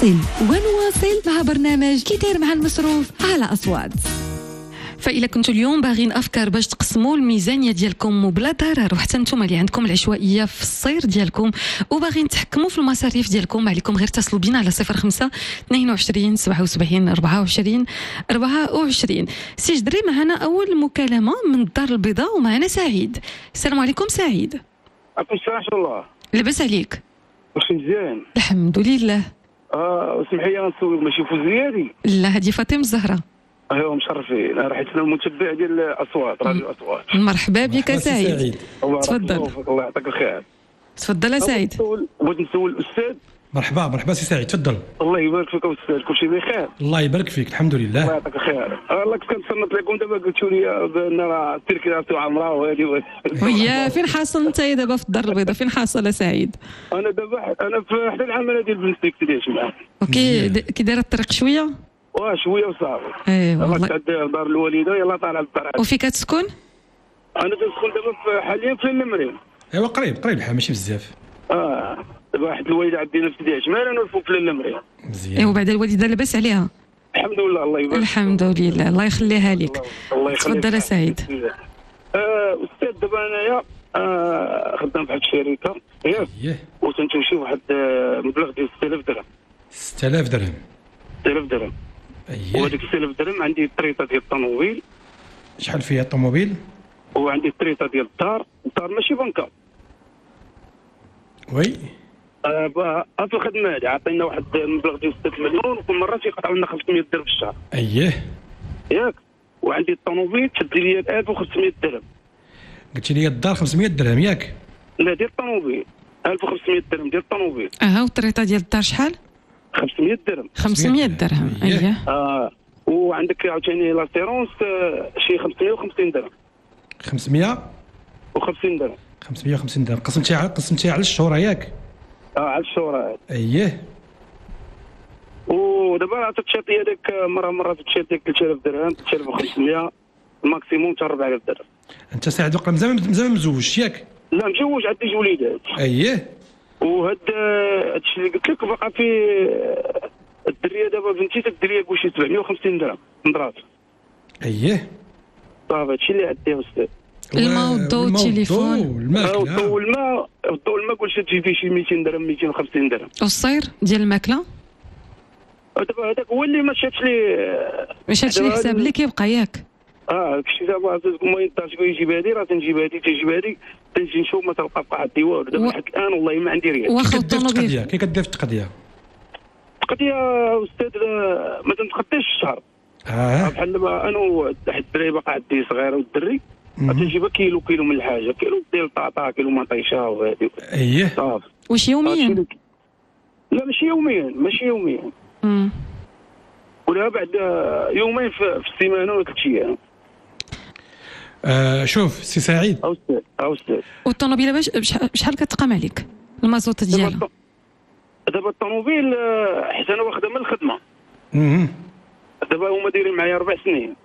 فاصل ونواصل مع برنامج كي داير مع المصروف على أصوات. فإلا كنتوا اليوم باغيين أفكار باش تقسموا الميزانية ديالكم وبلا ضرر، وحتى نتوما اللي عندكم العشوائية في الصير ديالكم وباغيين تحكموا في المصاريف ديالكم، ما عليكم غير اتصلوا بينا على 05 22 77 24 24. سي جدري معنا أول مكالمة من الدار البيضاء ومعنا سعيد. السلام عليكم سعيد. عليكم السلام ورحمة الله. لاباس عليك؟ واش مزيان؟ الحمد لله. اسمحي لي غنسولك ماشي فوزيالي؟ لا هذه فاطمة الزهراء. ايوا مشرفين، راه حيت انا المتبع ديال اصوات راديو اصوات. مرحبا بك سعيد. تفضل. الله يعطيك الخير. تفضل سعيد. بغيت نسول الاستاذ. مرحبا سي سعيد تفضل. الله يبارك فيك استاذ، كلشي بخير؟ الله يبارك فيك الحمد لله. الله يعطيك الخير. الله كنت كنتصنت لكم دابا قلتوا لي بان راه التركيزاتو عمرها وهذه ويا فين حاصل انت دابا في الدار البيضاء؟ فين حاصل سعيد؟ انا دابا في حدا العماله ديال بنستيك تديش معاه. اوكي كي دايره الطريق شويه؟ شويه وصافي. ايوا والله. دار الوالده يلا طالع للدار. وفين كتسكن؟ انا كنسكن دابا حاليا في المريم. ايوا قريب الحال ماشي بزاف. دابا واحد الوالده عندنا في سيدي عثمان انا فوق في المريم. مزيان. ايوا بعد الوالده لاباس عليها؟ الحمد لله الله يبارك. الحمد لله الله يخليها لك. الله يخليك. تفضل سعيد. استاذ دابا انايا خدام في واحد الشركه ياك وتنتمشي واحد مبلغ ديال 6000 درهم. 6000 درهم. 6000 درهم. وهذيك 6000 درهم عندي الطريطه ديال الطوموبيل. شحال فيها الطوموبيل؟ وعندي الطريطه ديال الدار ماشي بنكه. وي. في الخدمه هذه عطينا واحد المبلغ ديال 6 مليون وكل مره تيقطعوا لنا 500 درهم في الشهر. ياك. وعندي الطوموبيل تشد لي 1500 درهم. قلتي لي الدار 500 درهم ياك؟ لا ديال الطوموبيل 1500 درهم ديال الطوموبيل. والطريطه ديال الدار شحال؟ 500 درهم. 500 درهم اييه. وعندك عاوتاني لاسيرونس شي 550 درهم. 550 درهم. 550 درهم قسمتيها على الشهور ياك؟ على الشهور. اييه. ودابا راه تتشاطي هذاك مره تتشاطي 3000 درهم 3500 الماكسيموم حتى 4000 درهم. انت سعد وقع مزال مزوج ياك؟ لا مجوج عندي 2 وليدات. اييه. وهاد هادشي اللي قلت لك باقا في الدريه دابا بنتي الدريه كل شي 750 درهم مضرات. اييه. صافي هادشي اللي عندي يا استاذ. الماء والضوء والتليفون والضوء الماء كلشي تجي فيه شي 200 درهم 250 درهم. والصير ديال الماكله؟ دابا هذاك هو اللي ما شاتش لي حساب اللي كيبقى ياك. كشتي دابا ما ينطاش يجيب هذه راه تنجيب هذه تنجي نشوف ما تلقى عندي والو دابا حتى الان والله ما عندي ريال. واخا الطوموبيل كي كدير في التقضيه استاذ ما تنتخطيش الشهر. بحال دابا انا واحد الدري باقا عندي صغيره والدري تنجيبها كيلو من الحاجه، كيلو ديال الطاطا كيلو مطيشه وهذه. اييه. صافي. واش يوميا؟ لا ماشي يوميا. ولا بعد يومين في السيمانه ولا 3 ايام. شوف سي سعيد. استاذ. والطوموبيله بشحال كتقام عليك المازوط ديالها؟ دابا الطوموبيل حيت انا واخدها من الخدمه. دابا هما دايرين معايا 4 سنين.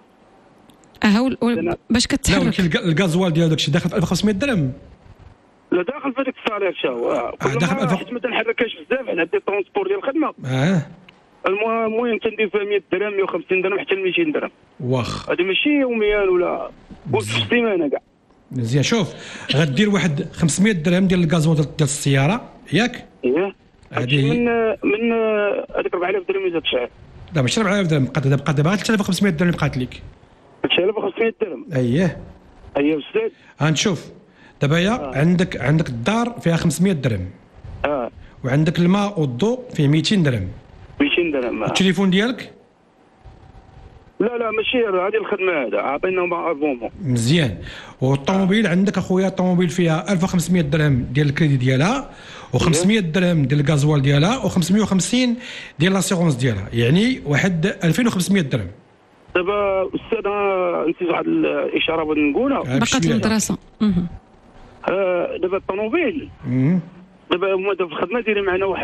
باش كتحرك؟ لا الغازوال ديال داكشي داخل في 1500 درهم. لا داخل في هذيك الصالير شاو. داخل حيت ما تنحركهاش بزاف على عندي الترونسبور ديال الخدمه. المهم تندير فيها 100 درهم 150 درهم حتى 200 درهم. واخ هذا ماشي يوميا ولا في السيمانه كاع. مزيان. شوف غدير واحد 500 درهم ديال الغازوال ديال السياره ياك؟ هذه من هذيك 4000 درهم اللي تشعل. لا ماشي 4000 درهم بقات دابا 3500 درهم بقات لك. 3500 درهم. اييه استاذ. نشوف دابا عندك الدار فيها 500 درهم. وعندك الماء والضوء فيه 200 درهم. 200 درهم. التليفون ديالك؟ لا ماشي هذه الخدمه هذا عطينا مع البومو. مزيان. والطوموبيل عندك اخويا الطوموبيل فيها 1500 درهم ديال الكريدي ديالها و500 درهم ديال الغازوال ديالها و550 ديال لاسيغونس ديالها، يعني واحد 2500 درهم. دابا استاذ نسيت واحد الاشاره بغيت نقولها. بقات المدرسه. دابا الطوموبيل دابا هما في الخدمه دايرين معنا واحد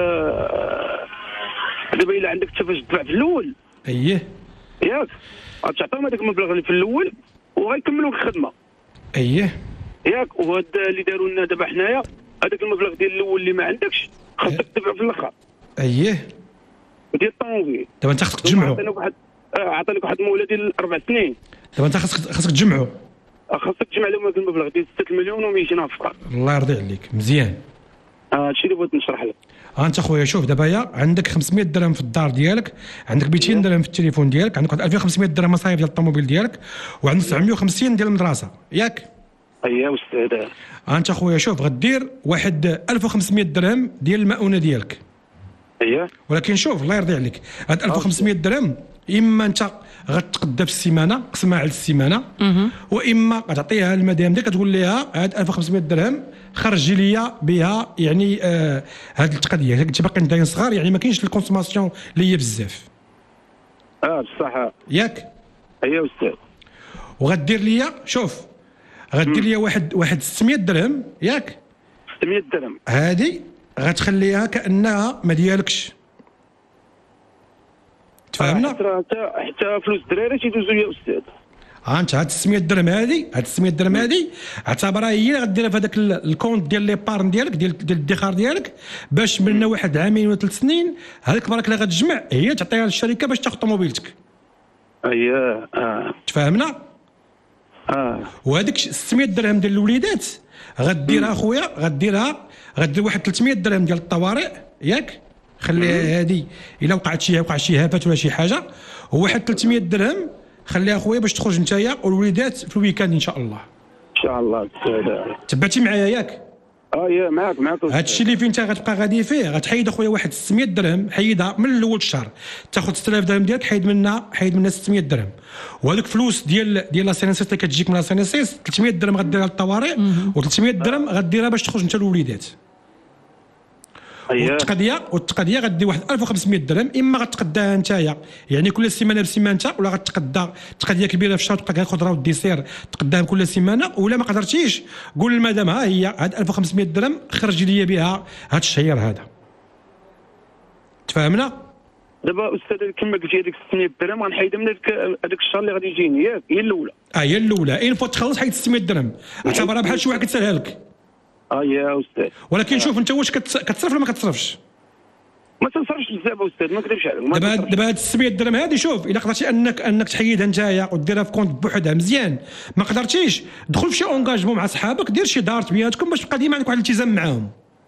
دابا الا عندك حتى فاش تدفع في الاول. اييه. ياك غتعطيهم هذاك المبلغ اللي في الاول وغيكملوا الخدمه. اييه. ياك. وهاد اللي داروا لنا دابا حنايا هذاك المبلغ ديال الاول اللي ما عندكش خاصك تدفع في الاخر. اييه. وديال الطوموبيل. دابا انت خصك تجمعوا. عطانيك واحد المولى ديال 4 سنين. دابا انت خصك تجمعوا. خاصك تجمع لهم هذا المبلغ ديال 6 مليون و200 الف. الله يرضي عليك مزيان. هادشي اللي بغيت نشرح لك. انت خويا شوف دابا يا عندك 500 درهم في الدار ديالك، عندك 200 درهم في التليفون ديالك، عندك 2500 درهم مصاريف ديال الطوموبيل ديالك، وعندك 750 ديال المدرسه ياك. اييه استاذ. انت خويا شوف غدير واحد 1500 درهم ديال المؤونه ديالك. اييه. ولكن شوف الله يرضي عليك هاد 1500 درهم اما انت غتقدى في السيمانه قسمها على السيمانه، واما غتعطيها للمدام ديالك تقول لها هاد 1500 درهم خرجي لي بها يعني هاد التقديه. انت باقي نداين صغار يعني ما كاينش الكونسوماسيون اللي هي بزاف. بصح ياك. اييه استاذ. وغدير لي شوف غدير لي واحد 600 درهم ياك. 600 درهم هادي غتخليها كانها ما ديالكش. تفهمنا؟ حتى فلوس الدراري تيدوزوا لي استاذ. انت هاد 600 درهم هادي اعتبرها هي اللي غديرها في هذاك الكونت ديال ليبارن ديالك ديال الادخار ديالك، باش من واحد عامين ولا 3 سنين هذيك البركه اللي غتجمع هي تعطيها للشركه باش تاخذ طوموبيلتك. اييه. تفهمنا؟ وهذيك 600 درهم ديال الوليدات غديرها اخويا غدير واحد 300 درهم ديال الطوارئ ياك. خليها هذه الا وقع شي هافات ولا شي حاجه، وواحد 300 درهم خليها اخويا باش تخرج نتايا والوليدات في الويكاند ان شاء الله. ان شاء الله. تبعتي معايا ياك؟ يا معاك هذا الشيء اللي فين انت غتبقى غادي فيه غتحيد اخويا واحد 600 درهم، حيدها من الاول الشهر تاخذ 6000 درهم ديالك، حيد منها 600 درهم، وهذوك فلوس ديال لا سينيسيس اللي كتجيك من لا سينيسيس 300 درهم غديرها للطوارئ و300 درهم غديرها باش تخرج انت الوليدات. والتقديه غدي واحد 1500 درهم، اما غتقداها نتايا يعني كل سيمانه بسيمانتها، ولا غتقدى تقديه كبيره في الشهر تبقى كاين خضره والديسير تقداهم كل سيمانه، ولا ما قدرتيش قول للمدام ها هي هاد 1500 درهم خرجي لي بها هاد الشهر هذا. تفهمنا؟ دابا استاذ كما قلتي هذيك 600 درهم غنحيدها من هذاك الشهر اللي غادي يجيني ياك. هي الاولى. هي الاولى ان فوت تخلص حيد 600 درهم اعتبرها بحال شي واحد كتسالها لك. يا استاذ. ولكن شوف انت واش كتصرف ولا ما كتصرفش؟ ما تنصرفش بزاف استاذ، ما نكذبش عليك. دابا هاد 600 درهم هادي شوف الا قدرتي انك تحيدها نتايا وديرها في كونت بوحدها مزيان، ما قدرتيش دخل في شي اونغاجمون مع صحابك، دير شي دار بيناتكم باش تبقى ديما عندك واحد الالتزام معاهم.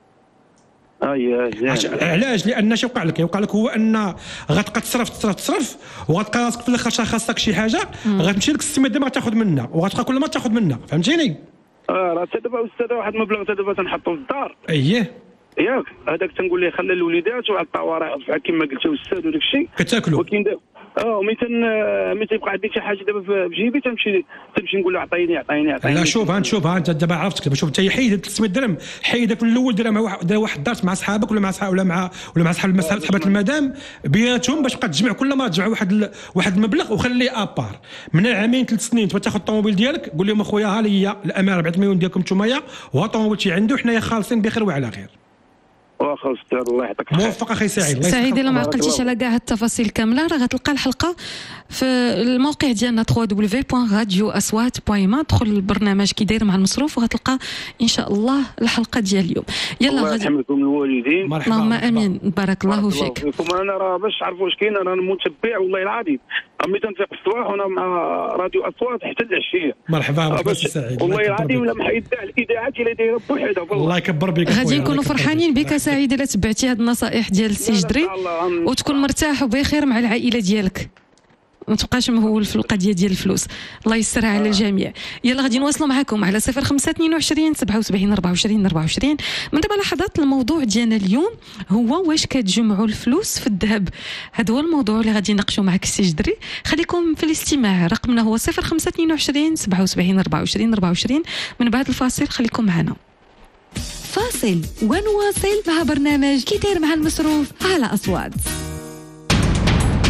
علاش؟ لان شي يوقع لك هو ان غتبقى تصرف وغتلقى راسك في الاخر خاصك شي حاجه غتمشي لك 600 درهم غتاخذ منها وغتبقى كل ما تاخذ منها. فهمتيني؟ راه دابا استاذ واحد المبلغ دابا تنحطو في الدار. اييه ياك. هذاك تنقول ليه خلي الوليدات وعلى الطوارئ بحال كما قلتي استاذ وداك الشيء كتاكلوا. ولكن ملي تيبقى عندي شي حاجه دابا في جيبي تمشي نقول له عطيني. لا شوف انت دابا عرفتك. دابا شوف انت حيد 300 درهم حيدك من الاول ديرها مع واحد دارت مع صحابك ولا مع صحابات المدام بيناتهم باش تبقى تجمع كل مره تجمع واحد المبلغ وخليه ابار. من عامين 3 سنين تبغى تاخذ الطوموبيل ديالك قول لهم اخويا ها ليا الامانه 4 مليون ديالكم نتوما وها طوموبيلتي عنده وحنايا خالصين بخير وعلى خير. واخا استاذ الله يعطيك الخير. موفق اخي سعيد. سعيد الا ما عقلتيش على كاع التفاصيل كامله راه غتلقى الحلقه في الموقع ديالنا www.radioaswat.ma. دخل البرنامج كي داير مع المصروف وغتلقى ان شاء الله الحلقه ديال اليوم. يلا الله يحملكم الوالدين. اللهم امين. بارك الله فيك. انا راه باش تعرفوا واش كاين انا متبع والله العظيم امي تنفيق الصباح وانا مع راديو اصوات حتى العشيه. مرحبا سعيد. والله العظيم لما حيدها الاذاعات اللي دايره بوحدها. الله يكبر بك. غادي نكونوا فرحانين بك سعيد الا تبعتي هاد النصائح ديال السي جدري وتكون مرتاح وبخير مع العائله ديالك، ما تبقاش مهول في القضيه ديال الفلوس. الله يسرها على الجميع. يلا غادي نواصلوا معكم على 0522 77 24 24. من دابا لحظات الموضوع ديالنا اليوم هو واش كتجمعوا الفلوس في الذهب. هذا هو الموضوع اللي غادي نناقشوا معك السي جدري. خليكم في الاستماع. رقمنا هو 0522 77 24 24. من بعد الفاصل خليكم معنا. فاصل ونواصل مع برنامج كي داير مع المصروف على أصوات.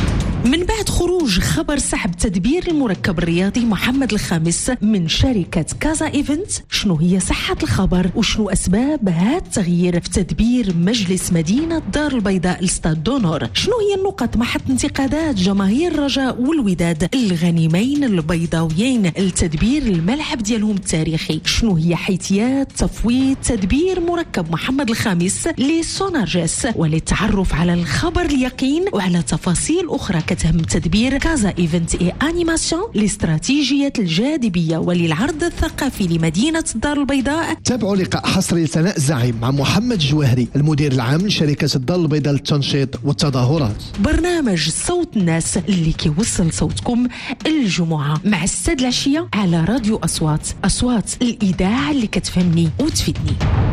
من بعد خروج خبر سحب تدبير المركب الرياضي محمد الخامس من شركة كازا إيفنت، شنو هي صحة الخبر وشنو أسباب هذا التغيير في تدبير مجلس مدينة دار البيضاء لستاد دونور؟ شنو هي النقط محط انتقادات جماهير الرجاء والوداد الغنيمين البيضاويين لتدبير الملعب ديالهم التاريخي؟ شنو هي حيثيات تفويض تدبير مركب محمد الخامس لسونارجس؟ وللتعرف على الخبر اليقين وعلى تفاصيل أخرى كتهم تدبير كازا إيفنت إي أنيماسيون لاستراتيجية الجاذبية وللعرض الثقافي لمدينة الدار البيضاء. تابعوا لقاء حصري لثناء الزعيم مع محمد جواهري المدير العام لشركة الدار البيضاء للتنشيط والتظاهرات. برنامج صوت الناس اللي كيوصل صوتكم الجمعة مع السد العشية على راديو أصوات الإذاعة اللي كتفهمني وتفيدني.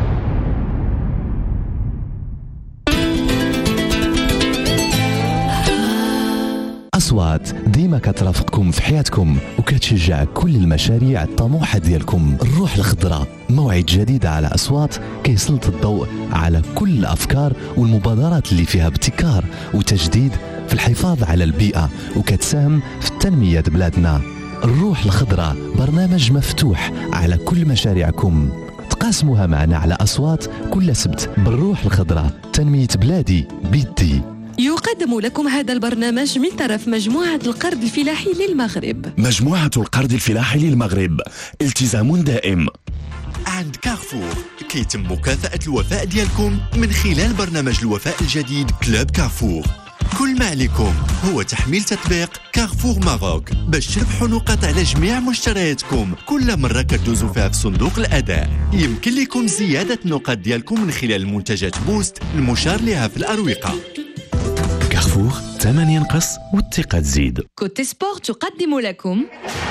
أصوات ديما كترافقكم في حياتكم وكتشجع كل المشاريع الطموحة ديالكم. الروح الخضراء موعد جديد على أصوات كيسلط الضوء على كل الأفكار والمبادرات اللي فيها ابتكار وتجديد في الحفاظ على البيئة وكتساهم في تنمية بلادنا. الروح الخضراء برنامج مفتوح على كل مشاريعكم، تقاسموها معنا على أصوات كل سبت. بالروح الخضراء تنمية بلادي بيدي. يقدم لكم هذا البرنامج من طرف مجموعة القرض الفلاحي للمغرب. مجموعة القرض الفلاحي للمغرب، التزام دائم. عند كارفور كيتم مكافأة الوفاء ديالكم من خلال برنامج الوفاء الجديد كلوب كارفور. كل ما عليكم هو تحميل تطبيق كارفور ماروك باش تربحوا نقاط على جميع مشترياتكم كل مرة كدوزوا فيها في صندوق الأداء. يمكن لكم زيادة النقاط ديالكم من خلال المنتجات بوست المشار لها في الأروقة. كارفور، ثمن ينقص والثقة تزيد. كوتي سبور تقدم لكم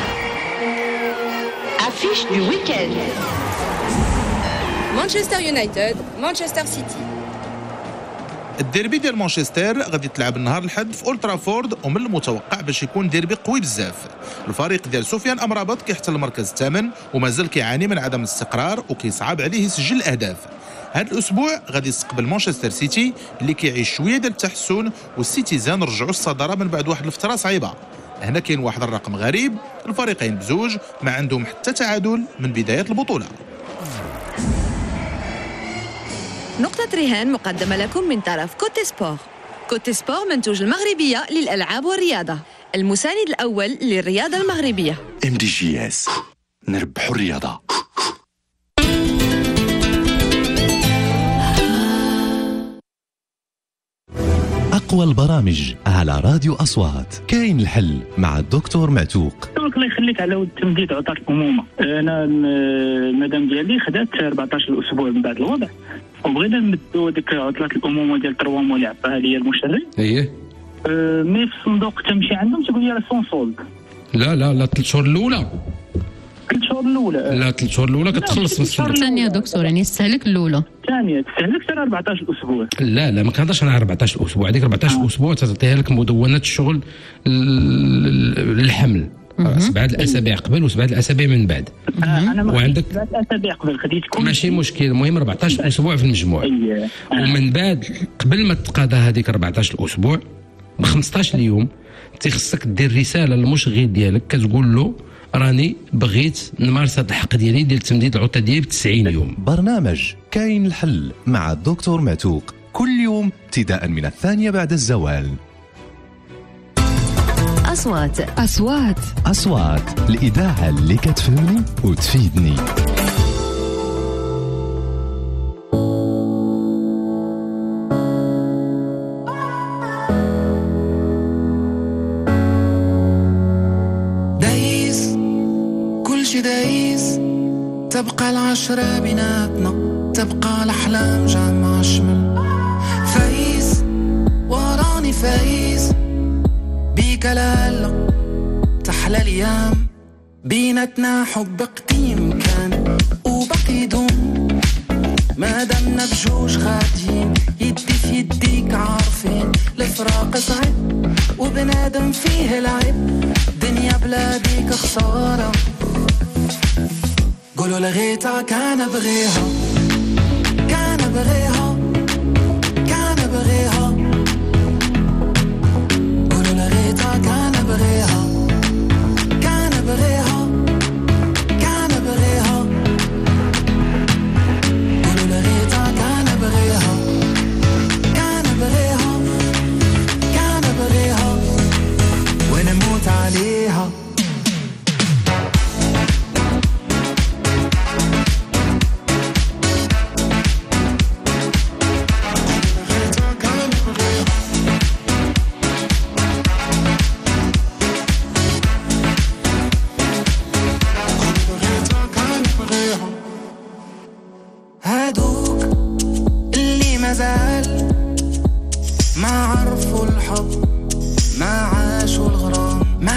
أفيش دو ويكند. مانشستر يونايتد مانشستر سيتي. الديربي ديال مانشستر غادي تلعب النهار الحد في اولد ترافورد، ومن المتوقع باش يكون ديربي قوي بزاف. الفريق ديال سفيان امرابط كيحتل المركز الثامن ومازال كيعاني من عدم الاستقرار وكيصعب عليه يسجل الاهداف. هذا الاسبوع غادي يستقبل مانشستر سيتي اللي كيعيش شويه ديال التحسن، والسيتيزان رجعوا الصداره من بعد واحد الفتره صعيبه. هنا كاين واحد الرقم غريب، الفريقين بزوج ما عندهم حتى تعادل من بدايه البطوله. نقطة رهان مقدمة لكم من طرف كوتي سبور. كوتي سبور منتوج المغربية للألعاب والرياضة، المساند الأول للرياضة المغربية. MDGS، نربحوا الرياضة. أقوى البرامج على راديو أصوات. كاين الحل مع الدكتور معتوق. الله يخليك على ود تمديد عطات الأمومة. أنا المدام ديالي خدات 14 أسبوع من بعد الوضع، وبغينا نمدو ديك عطلات الأمومة ديال 3 موا اللي عطاها لي المشرع. اييه مي في الصندوق تمشي عندهم تقول لي راه سون سولد. لا 3 شهور الأولى. 3 شهور الأولى. لا 3 شهور الأولى كتخلص من الصندوق. الثانية دكتور يعني يستهلك الأولى. الثانية تستهلك حتى 14 أسبوع. لا ما كنهضرش على 14 أسبوع، هذيك 14 أسبوع تعطيها لك مدونات الشغل الحمل. 7 الأسابيع قبل و7 الأسابيع من بعد. وعندك 7 الأسابيع قبل خديتكم ماشي مشكل، المهم 14 أسبوع في المجموع. ومن بعد قبل ما تقاضى هذيك 14 أسبوع ب 15 يوم تيخصك دير رسالة للمشغل ديالك كتقول له راني بغيت نمارس هذا الحق ديالي ديال تمديد العطلة ديالي ب 90 يوم. برنامج كاين الحل مع الدكتور معتوق كل يوم ابتداء من 2 بعد الزوال. أصوات الإذاعة اللي كتفهمني وتفيدني. دايس كل شي دايس، تبقى العشرة بيناتنا، تبقى الأحلام جامعة شمل. فايز وراني فايز بيك لالا، تحلى الأيام بيناتنا، حب قديم كان وبقي يدوم، ما دامنا بجوج غاديين يدي في يديك عارفين الفراق صعب وبنادم فيه العيب، دنيا بلاديك خسارة، قولوا لغيتها كان بغيها كان بغيها كان بغيها، قولوا لغيتها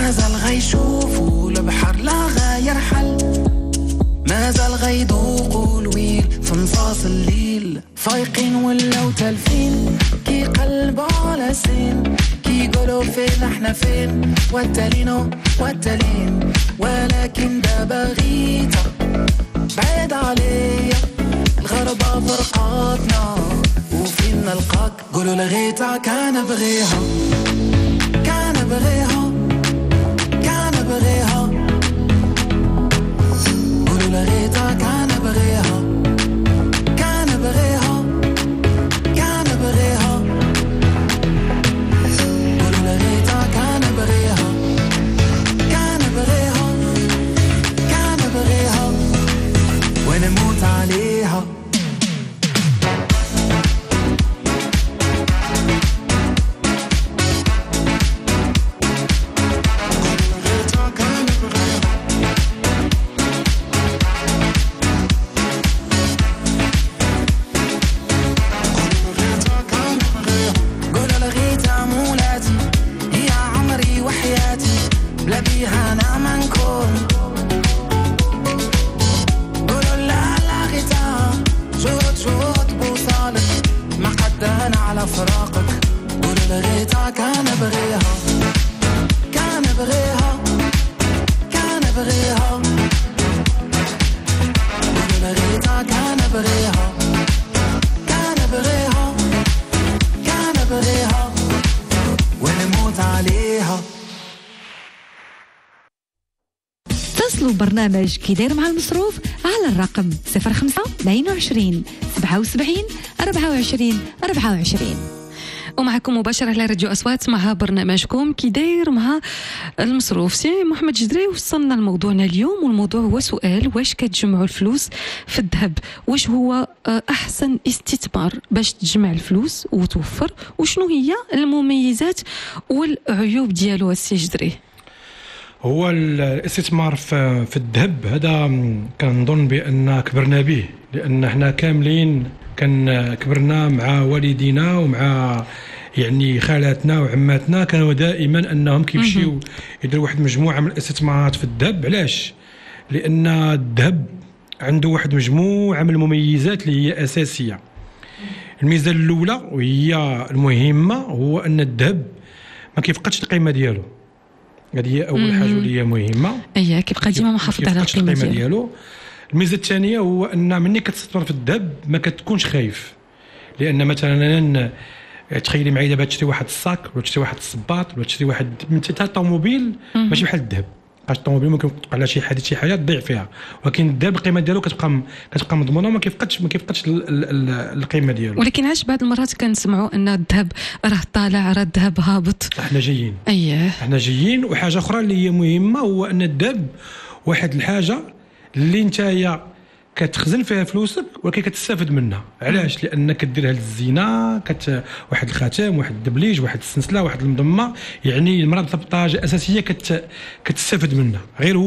مازال غيشوفوا البحر لا غيرحل مازال غيذوقوا الويل في نصاص الليل فايقين ولاو تالفين كي قلبوا على سين كي يقولوا فين احنا فين والتالينو والتالين ولكن دابا غيتا بعيد عليا الغربة فرقاتنا وفين نلقاك قولوا لغيتا كان بغيها كان بغيها كان بغيها قولوا لغيتا كان بغيها كان بغيها كان بغيها قولوا لغيتا كان بغيها كان بغيها كان بغيها ونموت عليها بلا بيها انا ما نكون قولوا لا لا غيتها شوت بوصالك ما قدانا على فراقك قولوا لغيتها كان بغيها كان بغيها كان بغيها قولوا لغيتها كان بغيها كان بغيها كان بغيها ونموت عليها. اتصلوا برنامج كي داير مع المصروف على الرقم 05 22 77 24 24. ومعكم مباشرة على راديو أصوات مع برنامجكم كي داير مع المصروف. سي محمد جدري وصلنا لموضوعنا اليوم، والموضوع هو سؤال: واش كتجمعوا الفلوس في الذهب؟ واش هو أحسن استثمار باش تجمع الفلوس وتوفر؟ وشنو هي المميزات والعيوب ديالو السي جدري؟ هو الاستثمار في الذهب هذا كنظن بأن كبرنا به، لأن احنا كاملين كبرنا مع والدينا ومع يعني خالاتنا وعماتنا، كانوا دائما أنهم كيمشيو يديروا واحد مجموعة من الاستثمارات في الذهب. علاش؟ لأن الذهب عنده واحد مجموعة من المميزات اللي هي أساسية. الميزة الأولى وهي المهمة هو أن الذهب ما كيفقدش القيمة ديالو. هذه هي اول حاجه اللي هي مهمه، اييه كيبقى ديما محافظ على القيمه ديالو. الميزه الثانيه هو ان ملي كتستثمر في الذهب ما كتكونش خايف، لان مثلا تخيلي معايا دابا تشري واحد الصاك ولا تشري واحد الصباط ولا تشري واحد حتى الطوموبيل ماشي بحال الذهب. الطوموبيل ممكن توقع لها شي حاجه تضيع فيها، ولكن الذهب القيمه ديالو كتبقى مضمونه وما كيفقدش القيمه ديالو. ولكن علاش بعض المرات كنسمعوا ان الذهب راه طالع راه الذهب هابط؟ احنا جايين اييه احنا جايين. وحاجه اخرى اللي هي مهمه هو ان الذهب واحد الحاجه اللي نتايا كتخزن فيها فلوسك ولكن كتستافد منها. علاش؟ لانك كديرها للزينه، واحد الخاتم، واحد الدبليج، واحد السنسله، واحد المضمه، يعني المراه بطاجه اساسيه كتستافد منها.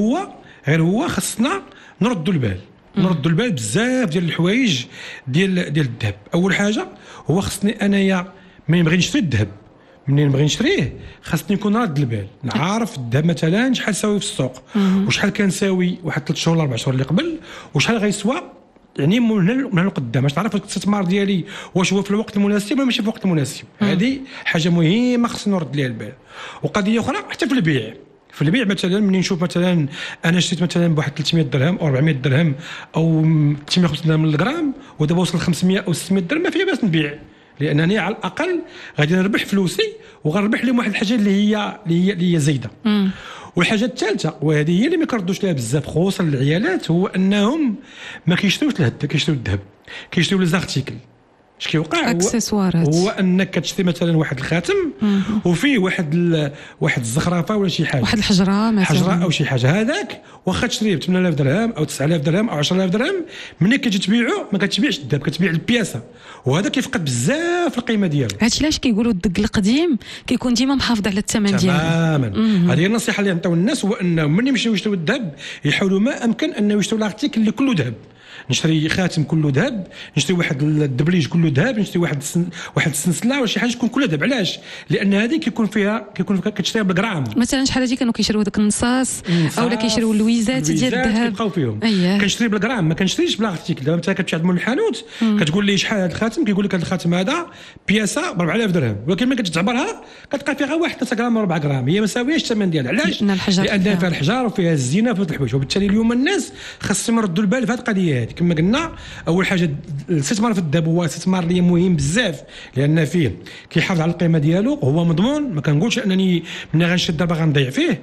غير هو خصنا نردوا البال بزاف ديال الحوايج ديال الذهب. اول حاجه هو خصني انايا ملي نبغي نشري الذهب، منين نبغي نشريه خاصني نكون راد البال، نعرف الذهب مثلا شحال ساوي في السوق وشحال كان ساوي واحد 3 شهور ولا 4 شهور اللي قبل، وشحال غيسوى يعني من هنا لقدام، باش نعرف الاستثمار ديالي واش هو في الوقت المناسب ولا ماشي في الوقت المناسب. هذه حاجه مهمه خصني نرد ليها البال. وقضيه اخرى حتى في البيع مثلا منين نشوف مثلا انا شريت مثلا بواحد 300 درهم او 400 درهم او 350 درهم للغرام ودابا وصل 500 او 600 درهم، ما فيها باس نبيع، لانني على الاقل غادي نربح فلوسي وغنربح لهم واحد الحاجه اللي هي زايده. والحاجه الثالثه وهذه هي اللي ما كردوش لها بزاف خصوصا العيالات، هو انهم ما كيشريوش الذهب، كيشريو لي زارتيكل. اش كيوقع هو انك كتشري مثلا واحد الخاتم وفيه واحد الزخرفه ولا شي حاجه، واحد الحجره مثلا، حجره او شي حاجه، هذاك واخا تشريه ب 8000 درهم او 9000 درهم او 10000 درهم، ملي كتجي تبيعه ما كتبيعش الذهب، كتبيع البياسه، وهذا كيفقد بزاف القيمه ديالو. هادشي علاش كيقولوا الدق القديم كيكون ديما محافظ على الثمن ديالو تماما. هذه هي النصيحه اللي نعطيو الناس، هو انهم ملي يمشيو يشريو الذهب يحاولوا ما امكن انه يشريو لارتيكل اللي كله ذهب، نشري خاتم كله ذهب، نشري واحد الدبليج كله ذهب، نشري واحد السنسله ولا شي حاجه تكون كلها ذهب. علاش؟ لان هذه كيكون كتشريها بالغرام. مثلا شحال هذه كانوا كيشريو داك النصاص اولا كيشريو اللويزات ديال الذهب كيبقاو فيهم. أيه. كنشري بالغرام، ما كنشريش بالاغتيكل. دابا انت كتمشي عند مول الحانوت كتقول لي شحال هذا الخاتم، كيقول لك هذا الخاتم هذا بياسه ب 4000 درهم، ولكن ملي كتعبرها كتلقى فيها غير 1 3 غرام 4 غرام، هي ما ساوياش الثمن ديالها. علاش؟ لان فيها الحجار وفيها الزينه وفيها الحوايج. وبالتالي اليوم الناس خاصهم يردوا البال في هذه القضيه هذه. كما قلنا اول حاجه الاستثمار في الذهب هو استثمار اللي مهم بزاف، لان فيه كيحافظ على القيمه ديالو، هو مضمون. ما كنقولش انني ملي غنشري الذهب غنضيع فيه،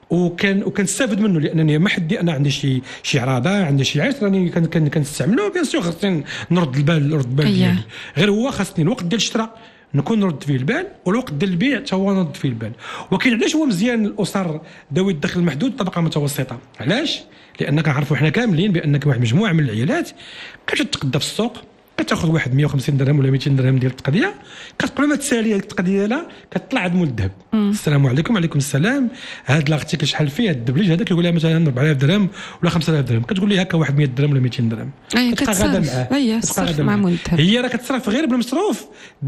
وكنستافد منه، لانني ما حدي انا عندي شي عراضه، عندي شي عيش راني كنستعملو. بيان سور خاصني نرد البال ديالي، غير هو خاصني الوقت ديال الشراء نكون نرد فيه البال، والوقت ديال البيع حتى هو نرد فيه البال. وكاين علاش هو مزيان الاسر ذوي الدخل المحدود الطبقه المتوسطه؟ علاش؟ لان كنعرفوا حنا كاملين بان واحد مجموعه من العائلات كتتقدى في السوق، كتاخذ واحد 150 درهم ولا 200 درهم ديال التقضيه، قبل ما تسالي هذيك التقضيه ديالها كتطلع عند مول الذهب. السلام عليكم. وعليكم السلام. هذا لاغتيكل شحال فيه؟ الدبليج هذاك يقول لها مثلا 4000 درهم ولا 5000 درهم، كتقول لي هكا واحد 100 درهم ولا 200 درهم. كتبقى غادا معاه. كتصرف مع مول الذهب. هي راه كتصرف غير بالمصروف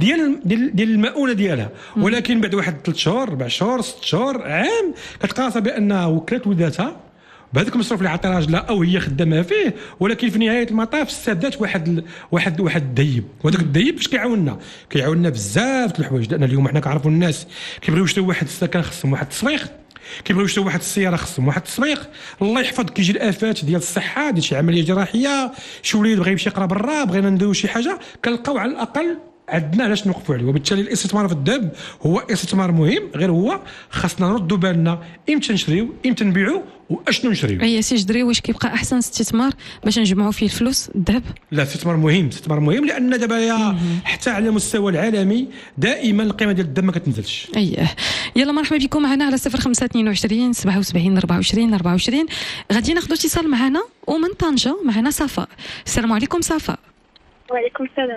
ديال المؤونه ديالها، ولكن بعد واحد 3 شهور 4 شهور 6 شهور عام كتقاسى بانها وكلت ولداتها بهذاك المصروف اللي عطى راجلها او هي خدامه فيه، ولكن في نهايه المطاف استادات واحد الديب. وهذاك الديب باش كيعاوننا بزاف د الحوايج. لان اليوم حنا كنعرفوا الناس كيبغيو يشريو واحد السكن خصهم واحد التصفيق، كيبغيو يشريو واحد السياره خصهم واحد التصفيق. الله يحفظ كيجي الافات ديال الصحه، ديال شي عمليه جراحيه، شي وليد بغى يمشي يقرا برا، بغينا نديرو شي حاجه، كنلقاو على الاقل عندنا علاش نوقفوا عليه. وبالتالي الاستثمار في الذهب هو استثمار مهم، غير هو خاصنا نردوا بالنا امتى نشريو امتى نبيعوا واشنو نشريو. اي سي جدري، واش كيبقى احسن استثمار باش نجمعوا فيه الفلوس الذهب؟ لا، استثمار مهم لان دابا حتى على المستوى العالمي دائما القيمه ديال الذهب ما كتنزلش. اييه. يلا مرحبا بكم معنا على 0522 77 24 24. غادي ناخذ اتصال معنا ومن طنجه معنا صفاء. السلام عليكم صفاء. وعليكم السلام.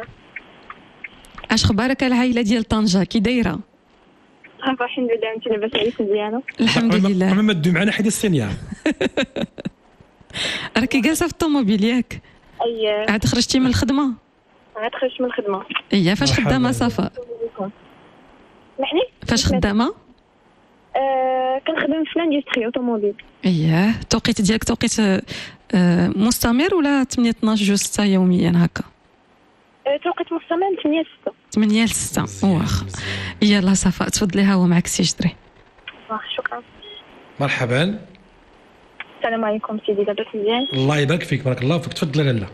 اش خبارك العائله ديال طنجه كي دايره؟ الحمد لله. انت لاباس عليك مزيانه؟ الحمد لله. قبل ما تدوي معنا حيد السينيا. راكي جالسه في الطوموبيل ياك؟ اييه. عاد خرجتي من الخدمه؟ عاد خرجت من الخدمه. اييه. فاش خدامه صفاء؟ محني؟ فاش خدامه؟ كنخدم في لاندستري اوتوموبيل. اييه. التوقيت ديالك توقيت مستمر ولا 8 12 جوج 6 يوميا هكا؟ توقيت مستمر 8 6. 8 6 واخا. يلا صفاء تفضلي، ها هو معك سي جدري. شكرا. مرحبا. السلام عليكم سيدي، لاباس مزيان؟ الله يبارك فيك، بارك الله فيك. تفضلي لاله.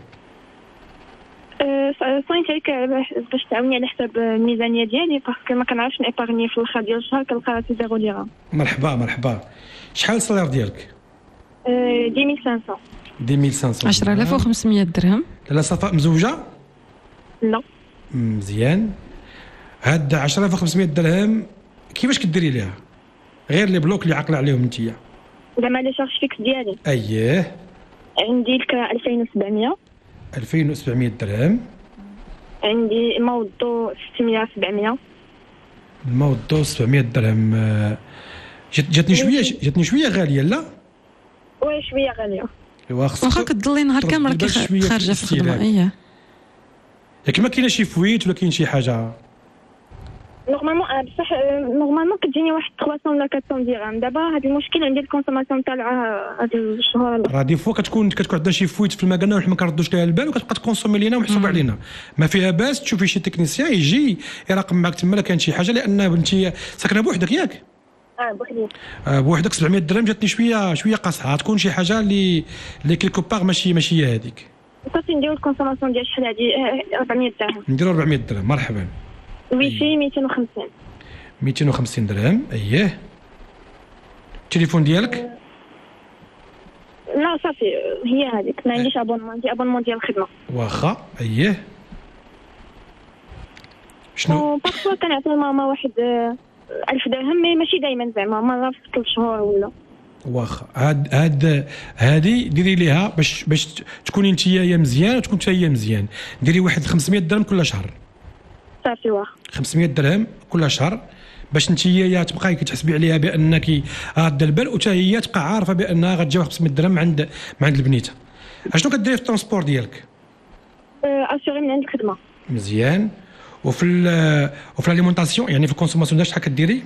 صاينت عليك باش تعاوني على حساب الميزانيه ديالي، باسكو ما كنعرفش نيبارني في الاخر ديال الشهر، كنلقى راسي 0 درهم. مرحبا. شحال الصالير ديالك؟ 2500. 2500. 10500 درهم. لا صفاء مزوجه؟ لا. مزيان. هاد 10500 درهم كيفاش كديري ليها؟ غير لي بلوك اللي عقل عليهم نتيا. زعما لي شارج فيكس ديالي. اييه. عندي الكرا 2700. 2700 درهم. عندي الماء والضوء 600 700. الماء والضوء 700 درهم. جاتني شويه غاليه لا؟ وي شويه غاليه. واخا كتضلي نهار كامل راكي خارجه في الخدمه. اييه. ياك ما كاينه شي فويت ولا كاين شي حاجه؟ نورمالمون بصح نورمالمون كتجيني واحد 300 ولا 400 درهم. دابا هذا المشكل عندي الكونسوماسيون طالعه هذا الشهور. راه دي فوا كتكون عندنا شي فويت في المكانه وحنا ما كنردوش ليها البال وكتبقى تكونسومي لينا ومحسوب علينا. ما فيها باس تشوفي شي تكنيسيان يجي يراقب معك تما كاين شي حاجه، لان بنتي ساكنه بوحدك ياك؟ بوحدي. بوحدك 700 درهم جاتني شويه قاصحه، تكون شي حاجه اللي كيلكو باغ ماشي هي هذيك. صافي نديرو الكونسوماسيون ديال شحال هادي 400 درهم. نديرو 400 درهم. مرحبا. ويفي 250. 250 درهم. اييه. التليفون ديالك؟ لا صافي هي هذيك، ما عنديش ابونمون، عندي ابونمون ديال الخدمه. واخا. اييه. شنو؟ بارفوا كنعطي ماما واحد 1000 درهم، مي ماشي دائما، زعما مره في 3 شهور ولا. واخا. هادي ديري ليها باش تكوني نتيا مزيان وتكون حتى هي مزيان. ديري واحد 500 درهم كل شهر. صافي واخا. 500 درهم كل شهر باش نتيا تبقاي كتحسبي عليها بانك راده البال، وتا هي تبقى عارفه بانها غتجيب 500 درهم عند البنيته. اشنو كديري في الترونسبور ديالك؟ اسيغي من عند الخدمه. مزيان. وفي الاليمونطاسيون يعني في الكونسوماسيون شحال كديري؟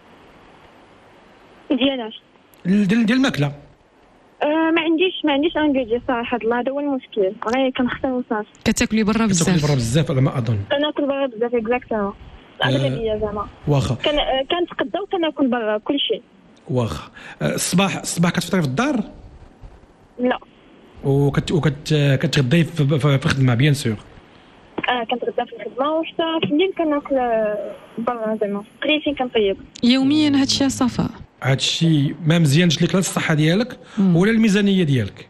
ديال الماكله. ما عنديش ان بيجي صراحه، هذا هو المشكل، غير كنختار وصافي. كتاكلي برا بزاف؟ كتاكلي برا بزاف على ما اظن. كناكل برا بزاف اكزاكتومون، اغلبيه زعما. واخا كنتقدا وكناكل برا كلشي. واخا الصباح كتفطري في الدار؟ لا. كتغداي في الخدمه بيان سور؟ كنتغدا في الخدمه، وحتى في الليل كناكل برا زعما قليلين كنطيب. يوميا هادشي صفاء؟ هادشي ما مزيانش لك لا الصحه ديالك ولا الميزانيه ديالك.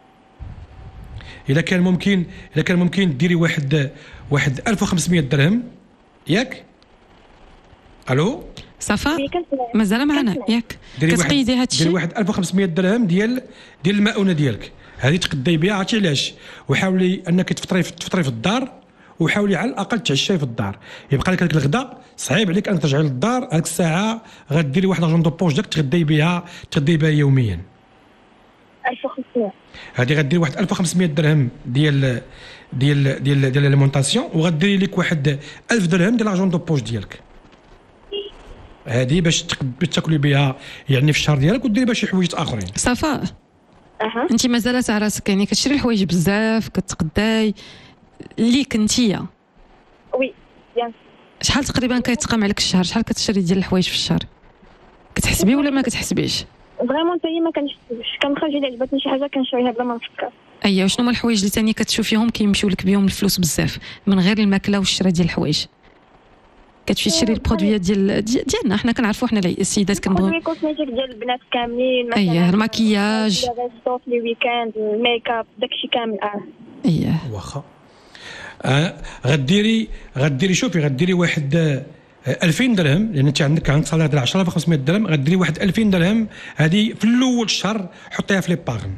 الا كان ممكن ديري واحد 1500 درهم ياك؟ الو صفاء مازال معنا ياك؟ كتقيدي هادشي؟ ديري واحد 1500 درهم ديال المؤونه ديالك، هذه تقداي بها. عرفتي علاش؟ وحاولي انك تفطري في الدار، وحاولي على الاقل تعشاي في الدار. يبقى لك الغداء صعيب عليك ان ترجعي للدار، هذيك الساعه غديري واحد لاجون دو بوش ديالك تغداي بها يوميا. 1500 هذه غدير واحد 1500 درهم ديال الاليمونطاسيون، وغديري لك واحد 1000 درهم ديال لاجون دو بوش ديالك، هذه باش تاكلي بها يعني في الشهر ديالك، وديري بها شي حوايج اخرين. صفاء انت مازال تاع راسك يعني كتشري الحوايج بزاف، كتقداي ليك انتيا؟ وي بيان. شحال تقريبا كيتقام عليك الشهر؟ شحال كتشري ديال الحوايج في الشهر؟ كتحسبي ولا ما كتحسبيش؟ فريمون حتى هي ما كنحسبش، كنخرج الا عجبتني شي حاجه كنشريها بلا ما نفكر. ايوا شنو هما الحوايج اللي ثاني كتشوفيهم كيمشيو لك بهم الفلوس بزاف من غير الماكله والشراء ديال الحوايج؟ كتمشي تشري البرودويات ديالنا حنا كنعرفوا حنا السيدات كنبغيو الكوزميتيك ديال البنات كاملين، مثلا المكياج، الريستو في الويكاند، الميك اب، داكشي كامل. واخا غديري شوفي، غديري واحد 2000 درهم، لان انت عندك صالير ديال 10500 درهم، غديري واحد 2000 درهم هذه في الاول الشهر حطيها في لي باغن.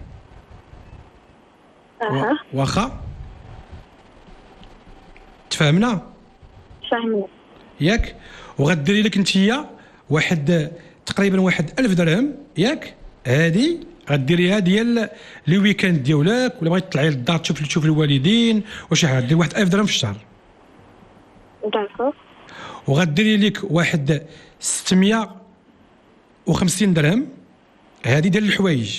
واخا تفاهمنا ياك؟ وغديري لك انتيا واحد تقريبا واحد 1000 درهم ياك؟ هذه غديريها ديال لي ويكاند ديالك، ولا بغيتي تطلعي للدار تشوف الوالدين وشي حاجه، دير واحد 1000 درهم في الشهر. داكوغ. وغديري لك واحد 650 درهم هذه ديال الحوايج.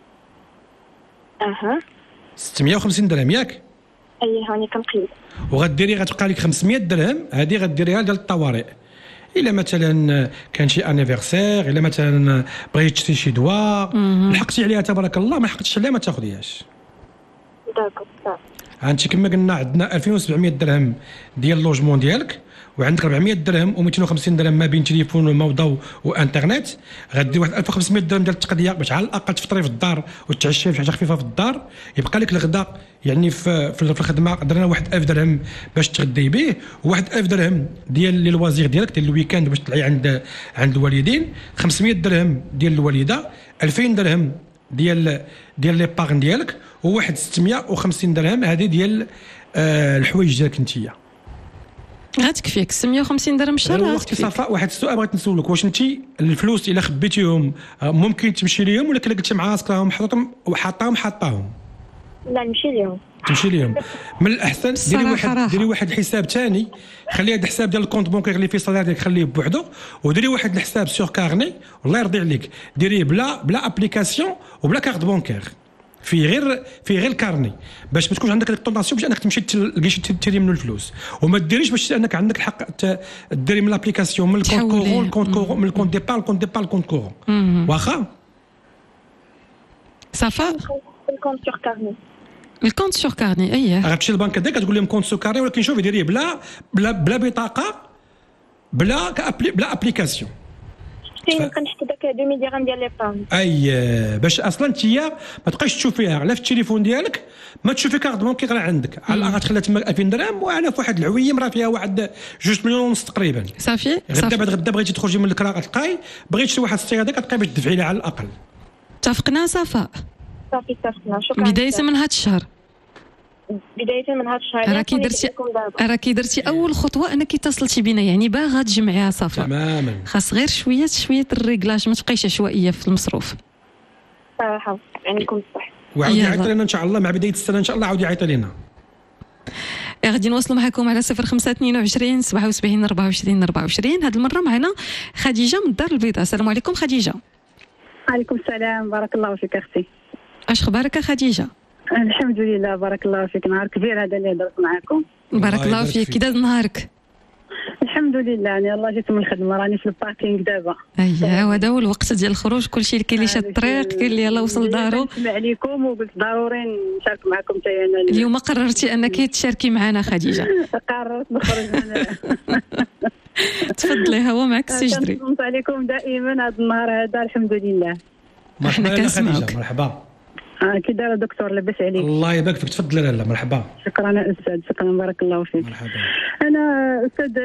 650 درهم ياك؟ هاني كنقيد. وغديري غتبقى لك 500 درهم هذه غديريها ديال الطوارئ، الا مثلا كان شي انيفرسير، الا مثلا بغيتي تشري شي دواء لحقتي عليها تبارك الله، ما لحقتيش عليها ما تاخذيهاش. داكوغ. انت كما قلنا عندنا 2700 درهم ديال اللوجمون ديالك، وعندك 400 درهم و250 درهم ما بين تليفون وموضوع وانترنت. غدير واحد 1500 درهم ديال التقضيه باش على الاقل تفطري في الدار وتعشي في حاجه خفيفه في الدار. يبقى لك الغداء يعني في الخدمه درنا واحد 1000 درهم باش تغدي به، وواحد 1000 درهم ديال لي لوازير ديالك ديال الويكاند باش تطلعي عند الوالدين، 500 درهم ديال الوالده، 2000 درهم ديال لي باغن ديالك، وواحد 650 درهم هذه ديال الحوايج ديالك انتيا. غتكفيك 650 درهم الشهر؟ وقت صفاء واحد السؤال بغيت نسولك، واش انت الفلوس الا خبيتيهم ممكن تمشي ليهم، ولا كلا قلتي مع راسك راهم حاطاهم؟ لا نمشي ليهم. تمشي ليهم. من الاحسن ديري واحد الحساب ثاني، خلي هذا الحساب ديال الكونت بونكير اللي فيه الصالير ديالك خليه بوحدو، وديري واحد الحساب سور كارني والله يرضي عليك، ديريه بلا ابليكاسيون وبلا كارت بونكير، في غير الكارني، باش ما تكونش عندك ديك الطونطاسيون باش انك تمشي تلقاي تيري منه الفلوس، وما ديريش باش انك عندك الحق ديري من لابليكاسيون من الكونت كورون من الكونت ديبار الكونت كورون. واخا صافا الكونت سور كارني. الكونت سور كارني اييه. غتمشي للبنك ديالك كتقول لهم كونت سور كارني، ولكن شوفي ديريه بلا بطاقه بلا ابليكاسيون. كنحط داك 2000 درهم ديال لي بان. باش اصلا انتيا ما تبقايش تشوفيها لا في التليفون ديالك، ما تشوفي كارت بونكي غير عندك، على الاقل تخليها تما 2000 درهم، وانا في واحد العويم راه فيها واحد 2 مليون ونص تقريبا. صافي غدا بعد غدا بغيتي تخرجي من الكرا غتلقاي، بغيتي شي واحد السياره كتلقاي باش تدفعي لها على الاقل. اتفقنا صفاء؟ صافي اتفقنا. شكرا. بداية من هذا الشهر راكي درتي اول خطوه انك اتصلتي بينا، يعني باغا تجمعيها صافا تماما. خاص غير شويه الريغلاج، ما تبقايش عشوائيه في المصروف صراحه. عندكم الصح. وعاود يعيط لنا ان شاء الله مع بدايه السنه ان شاء الله عاود يعيط لنا. غادي نواصلوا معكم على 0522 77 24 24. هذه المره معنا خديجه من الدار البيضاء. السلام عليكم خديجه. وعليكم السلام، بارك الله فيك اختي. اش اخبارك خديجه؟ الحمد لله بارك الله فيك. نهار كبير هذا اللي هضرت معكم. بارك الله فيك. كي داز نهارك؟ الحمد لله، يعني يلاه جيت من الخدمه، راني في الباركينغ دابا. اييه، وهذا هو الوقت ديال الخروج، كلشي اللي كاين اللي شاد الطريق، كاين اللي يلاه وصل دارو. نسمع عليكم وقلت ضروري نشارك معكم حتى انا. اليوم قررتي انك تشاركي معنا خديجه؟ قررت نخرج من تفضلي، هو معك السي جدري. كنصنت عليكم دائما هذا النهار هذا، الحمد لله. مرحبا خديجه. مرحبا. كي داير دكتور؟ لاباس عليك؟ الله يبارك فيك. تفضلي لاله. مرحبا. شكرا استاذ، شكرا بارك الله فيك. مرحبا. انا استاذ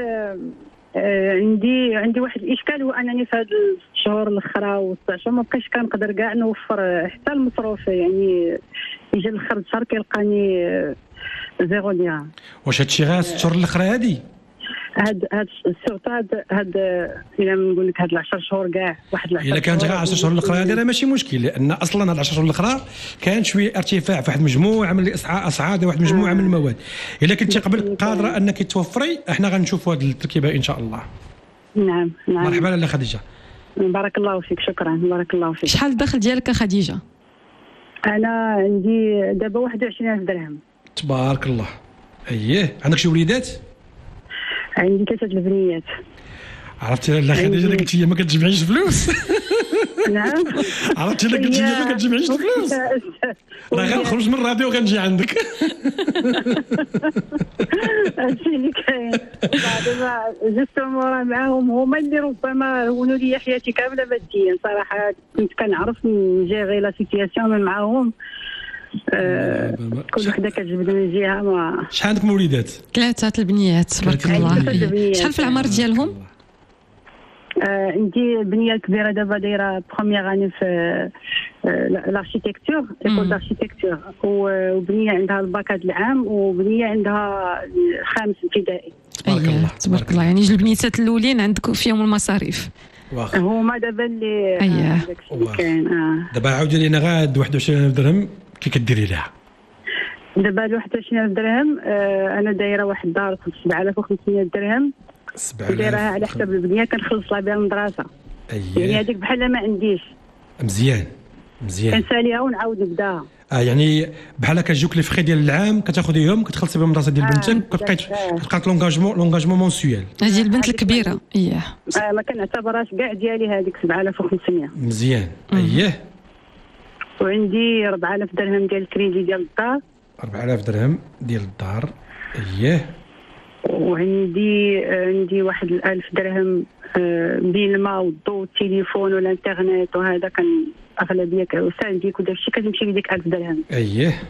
عندي واحد الاشكال، هو انني في هذه الشهور الاخرى والتعشى ما بقيتش كنقدر كاع نوفر حتى المصروف، يعني يجي الاخر الشهر كيلقاني زيرو درهم. واش هادشي غير 6 شهور الاخرى هادي؟ هاد سورتو هاد الا نقول لك هاد 10 شهور كاع، واحد 10 شهور. الا كانت غير 10 شهور الاخرى هذه راه ماشي مشكل، لان اصلا هاد 10 شهور الاخرى كان شويه ارتفاع في واحد مجموعه من الاسعار واحد مجموعه من المواد. الا كنتي قبل قادره انك توفري، احنا غنشوفوا هذه التركيبه ان شاء الله. نعم. مرحبا لاله خديجه. بارك الله فيك. شكرا بارك الله فيك. شحال الدخل ديالك خديجه؟ انا عندي دابا 21,000 درهم. تبارك الله. اييه. عندك شي وليدات؟ عندي 3 البنيات. عرفتي لاله خديجه ديك قلتي ما كتجمعيش فلوس. نعم. عرفتي ديك قلتي ما كتجمعيش فلوس. راه غنخرج من الراديو وغنجي عندك. هادشي اللي كاين. بعد ما جست مورا معاهم هما اللي ربما هونوا لي حياتي كامله ماديا صراحه. كنت كنعرف نجيري لا سيتياسيون من معاهم. كل وحده كتجبد من جهه. ما شحال عندك وليدات؟ 3 البنيات تبارك الله. شحال في العمر ديالهم؟ عندي بنيه كبيره دابا دايره بروميير اني في الاركيتكتور، ايكول داركيتكتور، وبنيه عندها الباك هذا العام، وبنيه عندها خامس ابتدائي. تبارك الله تبارك الله. يعني جوج البنيتات الاولين عندك فيهم المصاريف. هما دابا اللي كاين. دابا عاودي لينا غاد 21,000 درهم كي كديري لها؟ دابا 21,000 درهم انا دايره واحد الدار 7,500 درهم، دايرها على حساب البنيه كنخلص لها بها المدرسه. يعني هذيك بحال ما عنديش. مزيان. كنساليها ونعاود نبداها. يعني بحال كتجوك لي فخي ديال العام كتاخذيهم كتخلصي بهم المدرسه ديال بنتك، كتبقى لونغاجمون مونسيوال. هذه البنت الكبيره. ما كنعتبرهاش كاع ديالي هذيك 7,500. مزيان. اييه. وعندي 4,000 درهم ديال الكريدي ديال الدار. 4,000 درهم ديال الدار. اييه. وعندي واحد 1,000 درهم بين الماء والضوء والتليفون والانترنت، وهذا كان اغلبيه وسانديك وداك الشيء كتمشي لي ديك 1000 درهم. اييه.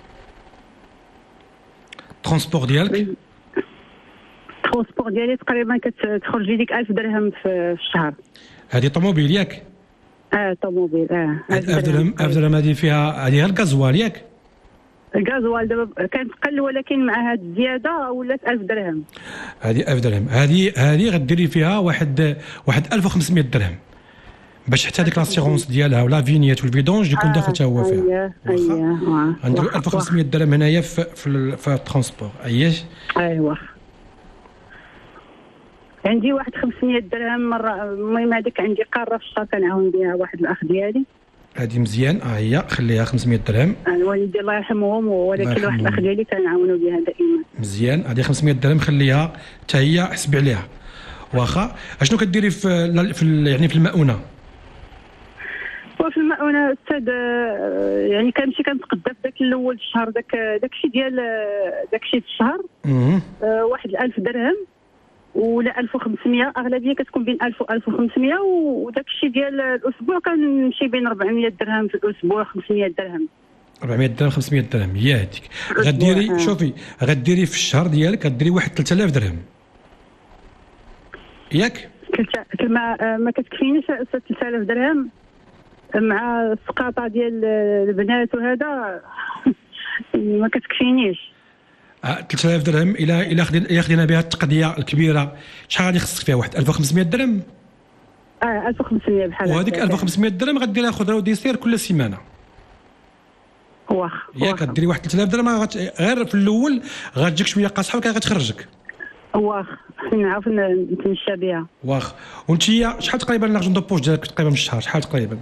ترونسبور ديالك؟ الترونسبور ديالي تقريبا كتخرج لي ديك 1000 درهم في الشهر. هذه طوموبيل ياك؟ طوموبيل. 1000 درهم. 1000 درهم هذه فيها هذه غير الغازوال ياك؟ الغازوال دابا كانت قل، ولكن مع هاد الزياده ولات 1000 درهم. هذه 1000 درهم. هذه غديري فيها واحد 1500 درهم باش حتى ديك لاسيغونس ديالها ولا فينيات والفيدونج يكون داخل حتى هو فيها. اييه. عندك 1500 درهم هنايا في الترونسبور. اييه. ايوا. عندي واحد 500 درهم مره. المهم هذيك عندي قاره في الشهر كنعاون بها واحد الاخ ديالي. هذه مزيان. هي خليها 500 درهم. الوالدي الله يرحمهم، ولكن واحد الاخ ديالي كنعاونوا بها دائما. مزيان. هذه 500 درهم خليها حتى هي حسبي عليها. واخا اشنو كديري في يعني في المؤونه؟ وفي المؤونه استاذ يعني كنمشي كنتقدى في داك الاول الشهر داكشي ديال داكشي الشهر. واحد 1000 درهم ولا 1500. اغلبيه كتكون بين 1000 و 1500. وداك الشيء ديال الاسبوع كنمشي بين 400 درهم في الاسبوع، 500 درهم. 400 درهم 500 درهم هي هذيك. غديري شوفي غديري في الشهر ديالك غديري واحد 3000 درهم ياك؟ ما كتكفينيش 3000 درهم مع السقاطه ديال البنات وهذا. ما كتكفينيش. 3000 درهم الى خدينا بها التقضيه الكبيره شحال غادي يخصك فيها؟ واحد 1500 درهم. 1500 بحال هكا. وهذيك 1500 درهم غديرها خضره وديسير كل سيمانه. ياك غديري واحد 3000 درهم غير في الاول غتجيك شويه قاصحه ولكن غتخرجك. نعرف نتمشى بها. وانت شحال تقريبا لارجون دو بوش ديالك تقريبا من الشهر شحال تقريبا؟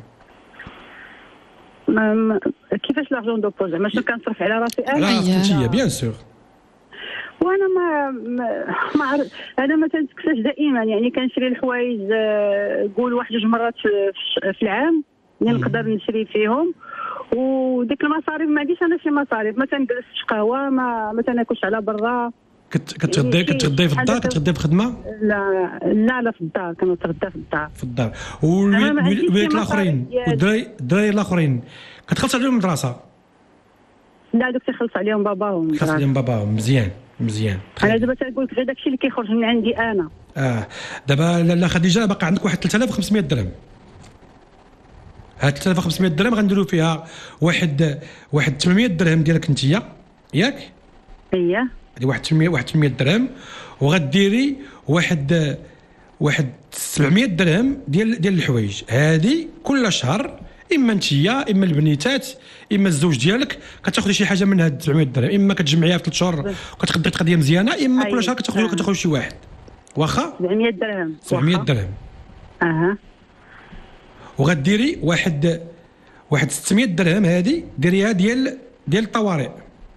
كيفاش لارجون دو بوش زعما شنو كنصرف على راسي انا؟ على انت بيان سور. وانا ما عرف انا ما تنتكساش دائما يعني كنشري الحوايج قول واحد جوج مرات في العام اللي نقدر نشري فيهم وديك المصاريف ما عنديش انا شي مصاريف ما تنجلسش قهوه ما تناكلش على برا. كتغدي في الدار كتغدي في خدمه؟ لا في الدار كنتغدى في الدار. والولاد الاخرين والدراري الاخرين كتخلص عليهم المدرسه؟ لا دوك تيخلص عليهم باباهم. مزيان. انا دابا تنقول لك غير داكشي اللي كيخرج من عندي انا. دابا لاله خديجه باقي عندك واحد 3500 درهم. هاد 3500 درهم غنديروا فيها واحد 800 درهم ديالك انتيا ياك؟ اييه هذه واحد 800 درهم وغديري واحد 700 درهم ديال الحوايج. هذه كل شهر اما انتيا اما البنيتات اما الزوج ديالك كتاخذي شي حاجه من هاد 700 درهم، اما كتجمعيها في 3 شهور وكتقضي قضيه مزيانه، اما كل شهر كتاخذ شي واحد. واخا 700 درهم وغديري واحد 600 درهم هذه ديريها ديال الطوارئ.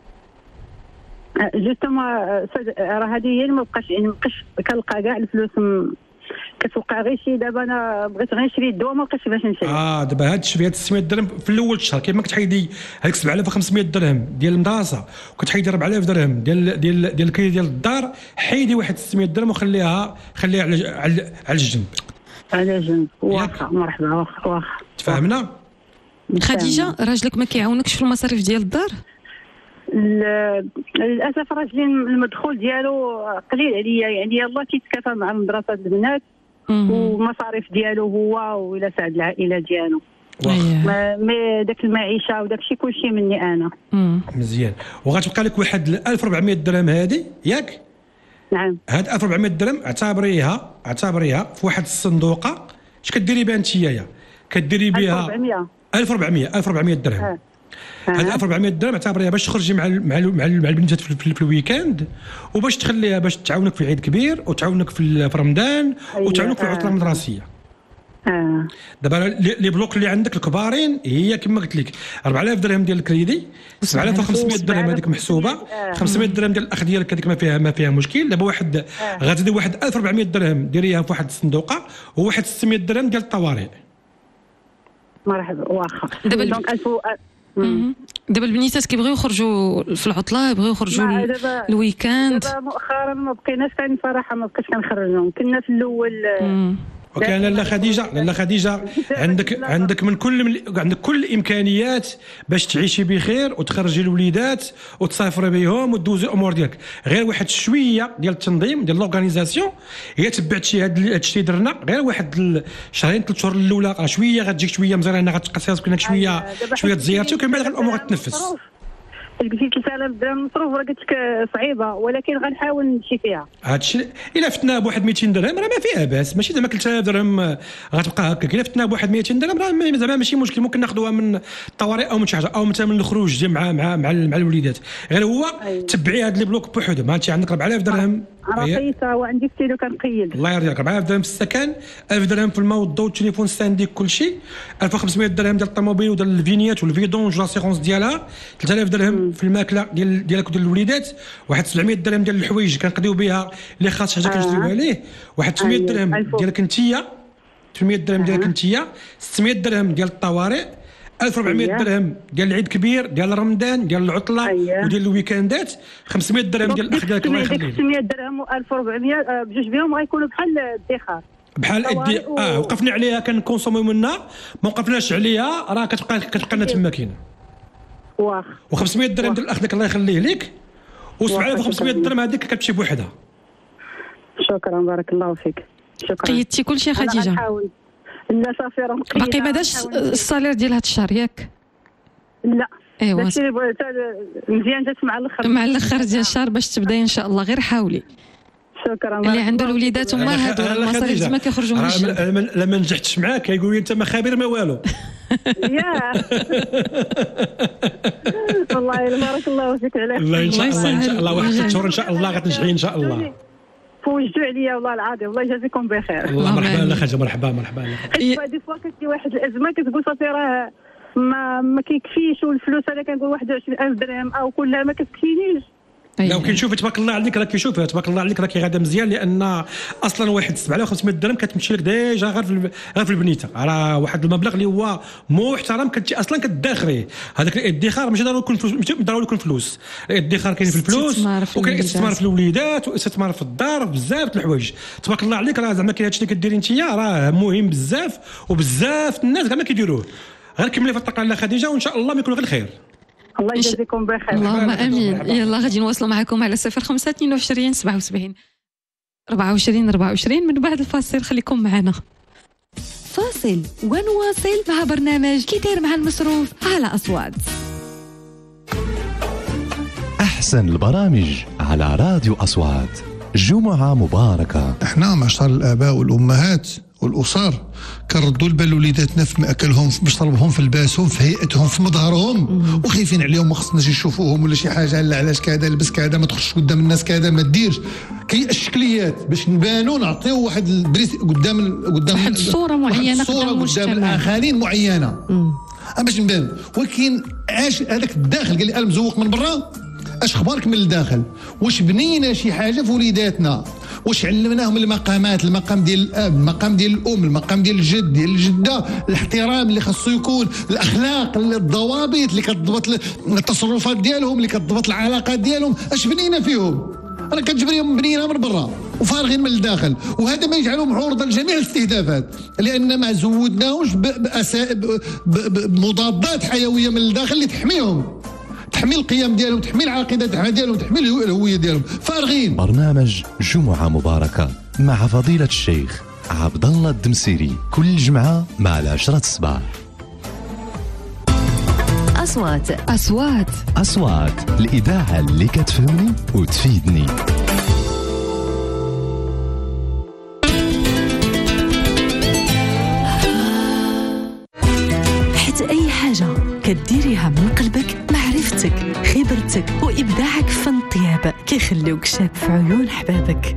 جوستومون راه هذه هي اللي ما بقاش كنلقى كاع الفلوس كتوقع غير شي. دابا انا بغيت غير نشري الدواء ما بقيتش باش نشري. دابا تشري هاد 600 درهم في الاول الشهر كيما كتحيدي هذيك 7500 درهم ديال المدرسه وكتحيدي 4000 درهم ديال الكريدي ديال الدار، حيدي واحد 600 درهم وخليها على الجنب. على جنب. واخا مرحبا. واخا تفاهمنا. خديجه راجلك ما كيعاونكش في المصاريف ديال الدار؟ للاسف راجلي المدخول ديالو قليل عليا يعني يلاه كيتكافى مع مدرسه البنات ومصاريف ديالو هو وإلى سعد العائله ديالو. مي داك المعيشه وداك الشيء كلشي مني انا. مزيان. وغتبقى لك واحد 1400 درهم هذه ياك؟ نعم. هاد 1400 درهم اعتبريها في واحد الصندوقه. اش كديري بها انتيا؟ كديري بها 1400 درهم. هاد 1400 درهم اعتبريها باش تخرجي مع البنات في الويكاند وباش تخليها باش تعاونك في العيد كبير وتعاونك في رمضان وتعاونك في العطله المدرسيه. دابا لي بلوك اللي عندك الكبارين هي كما قلت لك 4000 درهم ديال الكريدي، 7500 درهم هذيك محسوبه، 500 درهم ديال الاخ ديالك هذيك ما فيها مشكل. دابا غتزيدي واحد 1400 درهم ديريها في واحد الصندوقه وواحد 600 درهم ديال الطوارئ. مرحبا. واخا دابا البنيتات كيبغيو يخرجوا في العطله، يبغيو يخرجوا الويكاند. دابا مؤخرا ما بقيناش كاين صراحه ما بقيتش كنخرجهم. كنا في الاول وكان لاله خديجه عندك كل الامكانيات باش تعيشي بخير وتخرجي الوليدات وتسافري بهم وتدوزي الامور ديالك. غير واحد شويه ديال التنظيم ديال لورغانيزاسيون هي تبعتي هاد الشيء درنا غير واحد شهرين 3 شهور الاولى راه شويه غتجيك شويه مزيانه هنا غتقصي راسك هناك شويه تزيارتي وكان بعد الامور غتنفس. قلتي 3000 درهم مصروف راه قلت لك صعيبه ولكن غنحاول نمشي فيها. هادشي الا فتنا بواحد 200 درهم راه ما فيها باس، ماشي زعما 3000 درهم غتبقى هكاك. الا فتنا بواحد 200 درهم راه زعما ماشي مشكل، ممكن ناخذوها من الطوارئ او من شي حاجه او مثلا من الخروج مع الوليدات. غير هو تبعي هاد لي بلوك بوحدهم. انت عندك 4000 درهم رقيته وعندي ستيلو كنقيد. الله يرضيك 4000 درهم في السكن، 1000 درهم في الماء والضوء والتليفون ستانديك كلشي، 1500 درهم ديال الطوموبيل وديال الفينيات والفيدونج لاسيغونس ديالها، 3000 درهم في الماكله ديالك وديال الوليدات، واحد 700 درهم ديال الحوايج كنقضيو بها اللي خاص حاجه كنشريوها ليه، واحد 800 درهم ديالك انتيا، 800 درهم ديالك انتيا، 600 درهم ديال الطوارئ، 1400 درهم ديال العيد كبير ديال رمضان ديال العطله وديال الويكاندات، 500 درهم ديال الاخ ديالك الله يخليه. 600 درهم و1400 بجوج بهم غيكونوا بحال الادخار بحال وقفنا عليها كنكونسوميو منها، ما وقفناش عليها راه كتبقى لنا تما كاينه. واخ و500 درهم ديال الاخ ديالك الله يخليه لك، و7500 درهم هذيك كتمشي بوحدها. شكرا بارك الله فيك. شكرا. قيدتي كلشي يا خديجه؟ لا صافي راه باقي ما داش الصالير ديال هذا الشهر ياك؟ لا ايوا مزيان جات مع الاخر ديال الشهر باش تبداي ان شاء الله. غير حاولي. شكرا. اللي عنده الوليدات هما هادو المصاريف ما كيخرجوش. لما نجحتش معاك كيقول لي انت ما خابر ما والو. بارك الله فيك على الله ان شاء الله واحد 6 شهور ان شاء الله غتنجحي ان شاء الله. فوجدوا عليا والله العظيم، الله يجازيكم بخير. الله مرحبا لك خاجه، مرحبا دي فوا كتجي واحد الازمه كتقول صافي راه ما كيكفيش، والفلوس انا كنقول 21000 درهم او كلها ما كتكفينيش. لا وكنشوف تبارك الله عليك، راك كيشوف تبارك الله عليك راكي غادا مزيان، لان اصلا واحد 700 درهم كتمشي لك ديجا غير في البنيته، راه واحد المبلغ اللي هو محترم كتجي اصلا كتدخري. هذاك الادخار ماشي ضروري يكون فلوس، ماشي ضروري يكون فلوس، الادخار كاين في الفلوس وكاين الاستثمار في الوليدات واستثمار في الدار بزاف د الحوايج. تبارك الله عليك راه زعما كاين هادشي اللي كديري انت راه مهم بزاف، وبزاف الناس كاع ما كيديروه. غير كملي في الطاقه على خديجه وان شاء الله ما يكون غير الخير. الله يجازيكم بخير. اللهم امين. يلا غادي نواصلوا معكم على 0522 77 24 من بعد الفاصل، خليكم معنا. فاصل ونواصل مع برنامج كي داير مع المصروف على أصوات. أحسن البرامج على راديو أصوات. جمعة مباركة. احنا معشر الآباء والأمهات والأسر كنردوا البال لوليداتنا في مأكلهم، في مشربهم، في لباسهم، في هيئتهم، في مظهرهم، وخايفين عليهم ما خصناش يشوفوهم ولا شي حاجه. لا علاش كذا لبس كذا، ما تخرجش قدام الناس كذا، ما ديرش كي الشكليات باش نبانوا، نعطيو واحد البريس قدام واحد الصوره معينه قدام الاخرين معينه باش نبان. ولكن اش هذاك الداخل قال لي انا مزوق من برا، اش خبارك من الداخل؟ واش بنينا شي حاجه في وليداتنا؟ واش علمناهم المقامات، المقام ديال الاب، المقام ديال الام، المقام ديال الجد، ديال الجده، الاحترام اللي خاصو يكون، الاخلاق، الضوابط اللي كتضبط التصرفات ديالهم، اللي كتضبط العلاقات ديالهم، اش بنينا فيهم؟ انا كتجبريهم بنينا من برا وفارغين من الداخل، وهذا ما يجعلهم عرضه لجميع الاستهدافات، لان ما زودناهمش بمضادات حيويه من الداخل اللي تحمي القيم ديالهم، تحمي العقيده ديالهم، تحمي الهويه ديالهم، فارغين. برنامج جمعة مباركة مع فضيلة الشيخ عبد الله الدمسيري كل جمعة مع 10 الصباح. أصوات الإذاعة اللي كتفهمني وتفيدني. حتى أي حاجة كديريها من قلبك، معرفتك، خبرتك وإبداعك في فن الطياب كيخليوك شاب في عيون حبابك.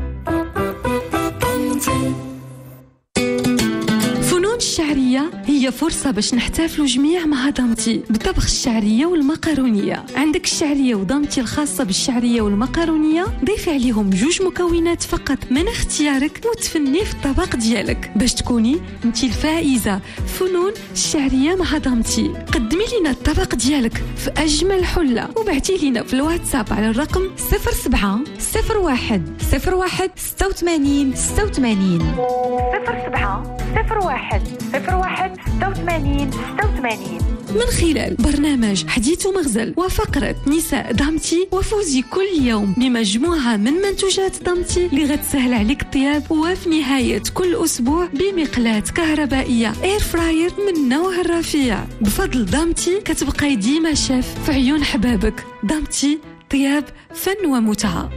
فنون الشعرية هي فرصة باش نحتفلوا جميع مع ضمتي بطبخ الشعرية والمقارونية. عندك الشعرية وضمتي الخاصة بالشعرية والمقارونية، ضيفي عليهم 2 مكونات فقط من اختيارك وتفني في الطبق ديالك باش تكوني انت الفائزة. فنون الشعرية مع ضمتي. قدمي لنا الطبق ديالك في أجمل حلة وبعتي لنا في الواتساب على الرقم 07 01 86 86 07 01 86 86 من خلال برنامج حديث ومغزل وفقرة نساء ضمتي، وفوزي كل يوم بمجموعة من منتوجات ضمتي اللي غتسهل عليك الطياب، وفي نهاية كل أسبوع بمقلاة كهربائية اير فراير من نوع الرفيع. بفضل ضمتي كتبقاي ديما شاف في عيون حبابك. ضمتي، طياب، فن ومتعة.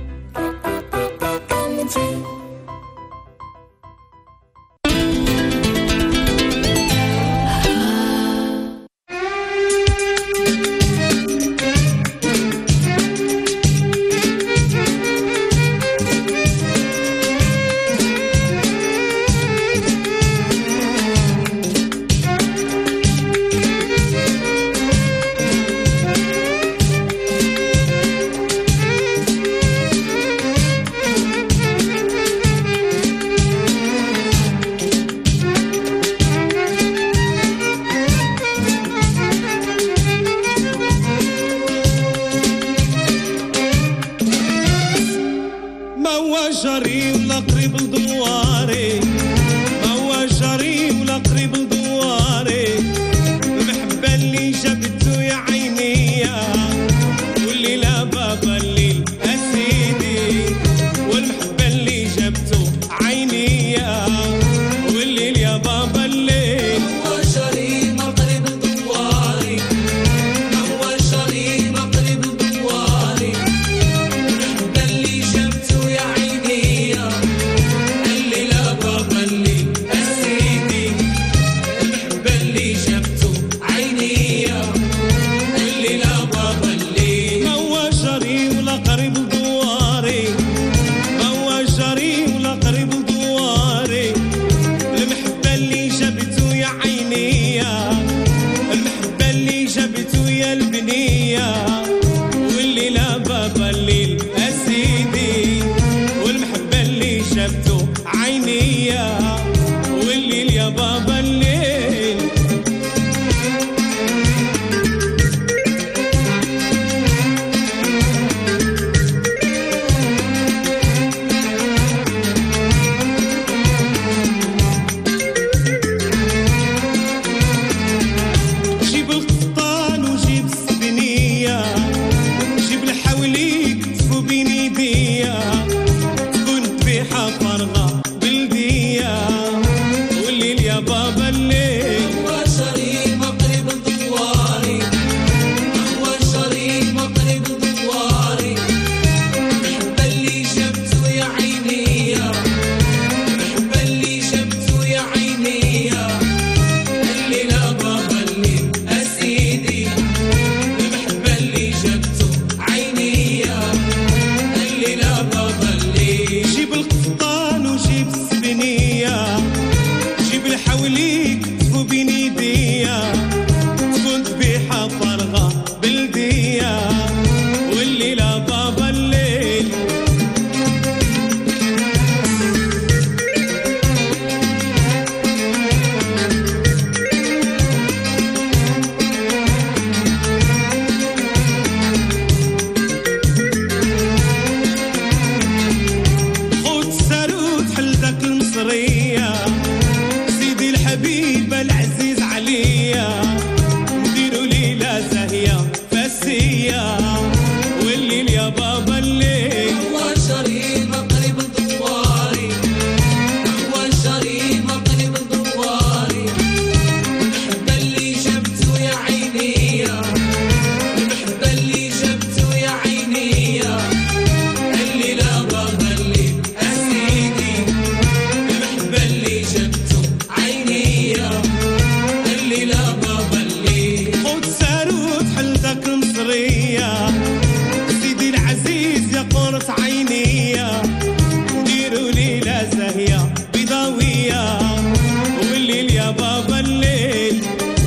عليا والليل يا بابا الليل هو شريط مقلب الدواري هو شريط مقلب الدواري المحبة اللي جبته يا عيني المحبة اللي جبته يا عيني الليل يا بابا الليل أسيدي المحبة اللي جبته عيني الليل يا بابا الليل خد ساروت حلتك مصرية سيدي العزيز يا قرة عيني ديروا ليلة زاهية بيضاوية والليل يا بابا الليل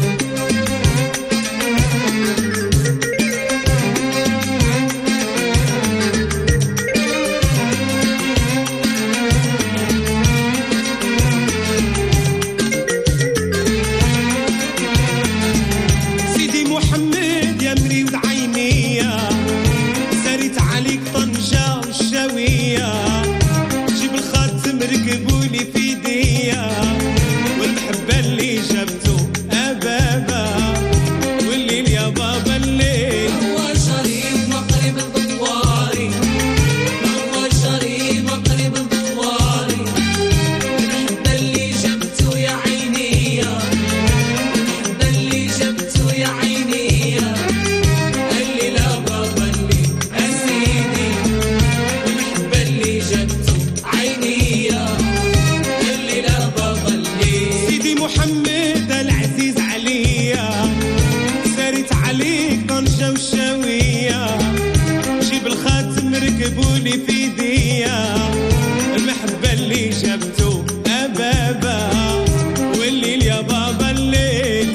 سيدي محمد يا مريض عيني سارت عليك طنجة والشاوية جيب الخاتم ركبولي في ايديا والمحبة اللي جبته أبابا والليل يا بابا الليل هو شريط مقلب الدواري هو شريط مقلب الدواري المحبة اللي جبته يا عيني المحبة اللي جبته يا عيني الليل يا بابا الليل أسيدي المحبة اللي جبته عيني الليل يا بابا الليل سيدي محمد العزيز عليا سارت عليك طنجة والشاوية جيب الخاتم ركبولي في ايديا المحبة اللي جبته أبابا والليل يا بابا الليل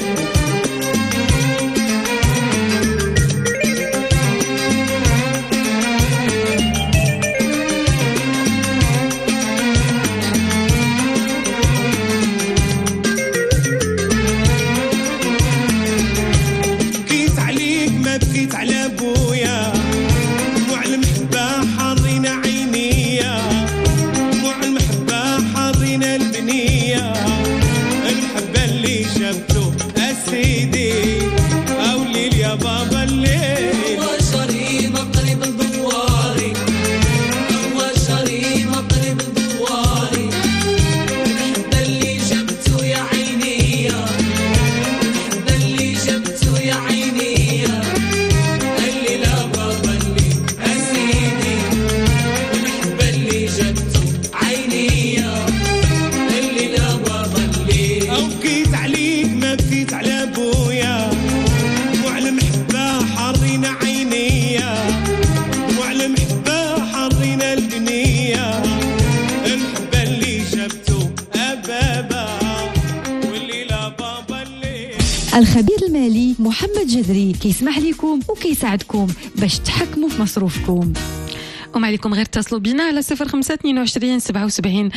بكيت عليك ما بكيت على ابويا دموع المحبة حارين عينيا دموع المحبة حارين البنية المحبة اللي جبته أسيدي أو الليل يا بابا الليل هو شريط مقلب الدواري هو شريط مقلب الدواري المحبة اللي جبته يا عيني المحبة اللي جبته يا عيني الليل يا بابا الليل أسيدي المحبة اللي جبته عيني الليل يا بابا الليل أو بكيت عليك ما بكيت على أبويا دموع المحبة حارين عينيا دموع المحبة حارين البنية المحبة اللي جبته أبابا والليل يا بابا الليل الخبير المالي محمد جذري كيسمح لكم وكيساعدكم باش تحكموا في مصروفكم. وما عليكم غير اتصلوا بنا على 0522 77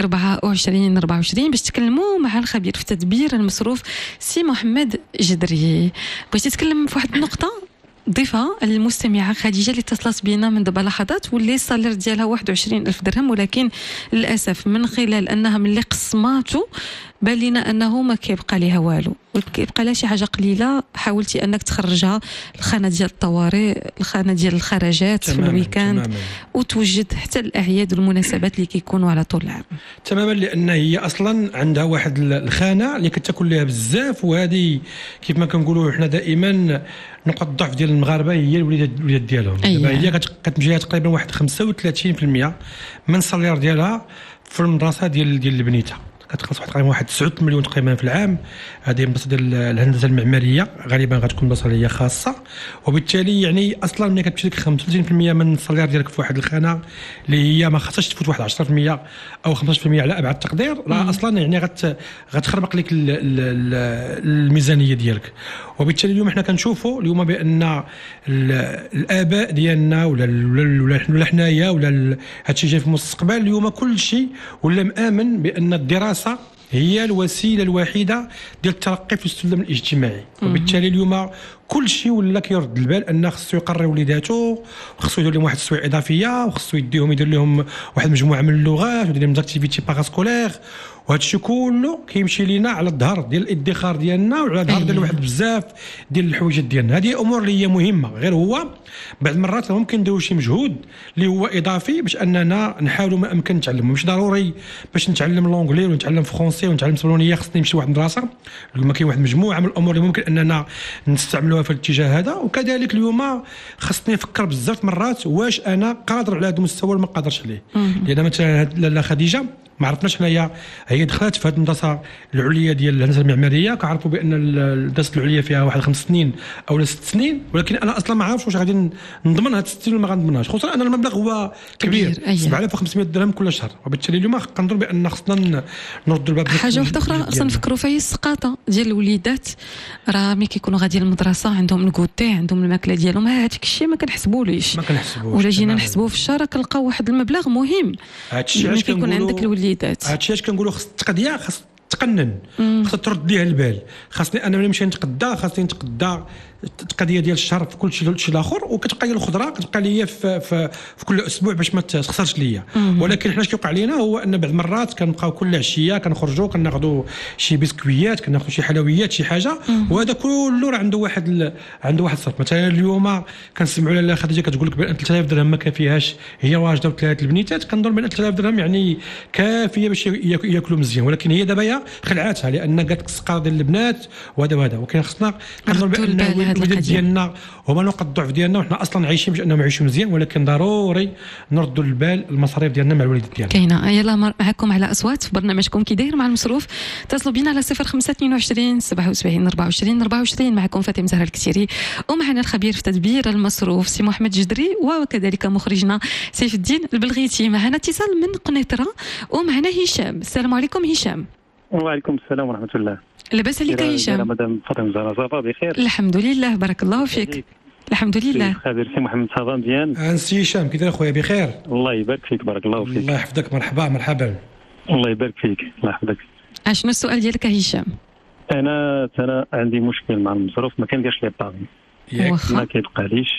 24 24 باش تكلموا مع الخبير في تدبير المصروف سي محمد جدري. بغيتي تتكلم في واحد النقطة ضيفها المستمعة خديجة اللي اتصلت بنا من دابا لحظات واللي الصالير ديالها 21,000 درهم، ولكن للأسف من خلال أنها ملي قسماتو بان لينا أنه ما كيبقى ليها والو، كيبقى لها شي حاجة قليلة. حاولتي أنك تخرجها الخانة ديال الطوارئ، الخانة ديال الخرجات في الويكاند، وتوجد حتى الأعياد والمناسبات اللي كيكونوا على طول العام. تماما، لأن هي أصلا عندها واحد الخانة اللي كتاكل لها بزاف، وهذه كيف ما كنقولوا حنا دائما نقطة الضعف ديال المغاربة هي الوليدات ديالهم. هي كتمشي لها تقريبا واحد 35% من الصالير ديالها في المدرسة ديال بنيتها. كتخلص تقريبا واحد 9 مليون تقريبا في العام. هذه المدرسه ديال الهندسه المعماريه غالبا غتكون مدرسه هي خاصه، وبالتالي يعني اصلا ملي كتمشي لك 35% من الصالير ديالك في واحد الخانه اللي هي ما خاصهاش تفوت واحد 10% او 15% على ابعد تقدير، راه اصلا يعني غتخربق لك الميزانيه ديالك. وبالتالي اليوم حنا كنشوفوا اليوم بان الاباء ديالنا ولا حنايا ولا هادشي جاي في المستقبل، اليوم كل شيء ولا مآمن بان الدراسه هي الوسيله الوحيده ديال الترقي في السلم الاجتماعي. وبالتالي اليوم كل شيء ولا كيرد البال ان خصو يقري وليداتو، وخصو يدير لهم واحد السوايع اضافيه، وخصو يدير لهم واحد المجموعه من اللغات، ويدير لهم داكتيفيتي باراسكولير، وهذا الشيء كله كيمشي لينا على الظهر ديال الادخار ديالنا وعلى الظهر ديال واحد بزاف ديال الحوايج ديالنا. هذه امور اللي هي مهمه، غير هو بعض المرات ممكن نديروا شي مجهود اللي هو اضافي باش اننا نحاولوا ما امكن نتعلموا. مش ضروري باش نتعلم لونجلي ونتعلم فرونسي ونتعلم اسبانيه خصني نمشي لواحد المدرسه. اليوم كاين واحد المجموعه من الامور اللي ممكن اننا نستعملوها في الاتجاه هذا. وكذلك اليوم خصني نفكر بزاف مرات واش انا قادر على هذا المستوى ولا ما قادرش عليه. لان مثلا لاله خديجه ما عرفناش حنايا، هي دخلت في هذه المدرسه العليا ديال الهندسه المعماريه، كنعرفوا بان المدرسه العليا فيها واحد 5 سنين او 6 سنين، ولكن انا اصلا ما عارفش واش غادي نضمن هاد 6 سنين ولا ما غنضمنهاش، خصوصا ان المبلغ هو كبير 7500 درهم كل شهر. وبالتالي اليوم كنظن بان خصنا نردوا الباب. حاجه واحده اخرى خصنا نفكروا فيها، السقاطه ديال الوليدات. راه ملي كيكونوا غاديين للمدرسه عندهم الكوتي، عندهم الماكله ديالهم، هذاك الشيء ما كنحسبوليش ولا جينا نحسبوه في الشهر كنلقاو واحد المبلغ مهم. هادشي علاش كيكون عندك الوليدات، هادشي علاش كنقولوا خص التقضيه، خص تقنن، خص ترد ليها البال. خاصني انا ملي نمشي نتقدى خاصني نتقدى التقضيه ديال الشهر في كل شيء الاخر، وكتبقى لي الخضره كتبقى لي في كل اسبوع باش ما تخسرش ليا. ولكن حنا اش كيوقع لينا هو ان بعض المرات كنبقاو كل عشيه كنخرجوا كناخذوا شي بسكويات، كناخذوا شي حلويات، شي حاجه، وهذا كله راه عنده واحد الصرف. مثلا اليوم كنسمعوا لاله خديجه كتقول لك بان 3000 درهم ما كافيهاش، هي واجده وثلاث البنيتات. كنظن بان 3000 درهم يعني كافيه باش ياكلوا مزيان، ولكن هي دابا خلعاتها لان قالت لك السقاره ديال البنات وهذا. ولكن خصنا كنظن بان الوليدات ديالنا هما نقط الضعف ديالنا، وحنا اصلا عايشين باش انهم يعيشوا مزيان، ولكن ضروري نردوا البال المصاريف ديالنا مع الوليدات ديالنا. كاينه. يلا معكم على اصوات في برنامجكم كي داير مع المصروف. اتصلوا بنا على 0522 77 24 24. معكم فاطمه زهره الكتيري، ومعنا الخبير في تدبير المصروف سي محمد جدري، وكذلك مخرجنا سيف الدين البلغيتي. معنا اتصال من قنيطره ومعنا هشام. السلام عليكم هشام. وعليكم السلام ورحمه الله. لاباس عليك هشام؟ مدام فاطمه زهره صافا بخير؟ الحمد لله، بارك الله فيك. الحمد لله. خبير سي محمد صافا مزيان؟ انسي هشام كي داير خويا؟ بخير الله يبارك فيك، بارك الله فيك. الله يحفظك. مرحبا. الله يبارك فيك، الله يحفظك. شنو السؤال ديالك هشام؟ انا عندي مشكل مع المصروف، ما كنديرش لي طاغي، ما كيبقاليش.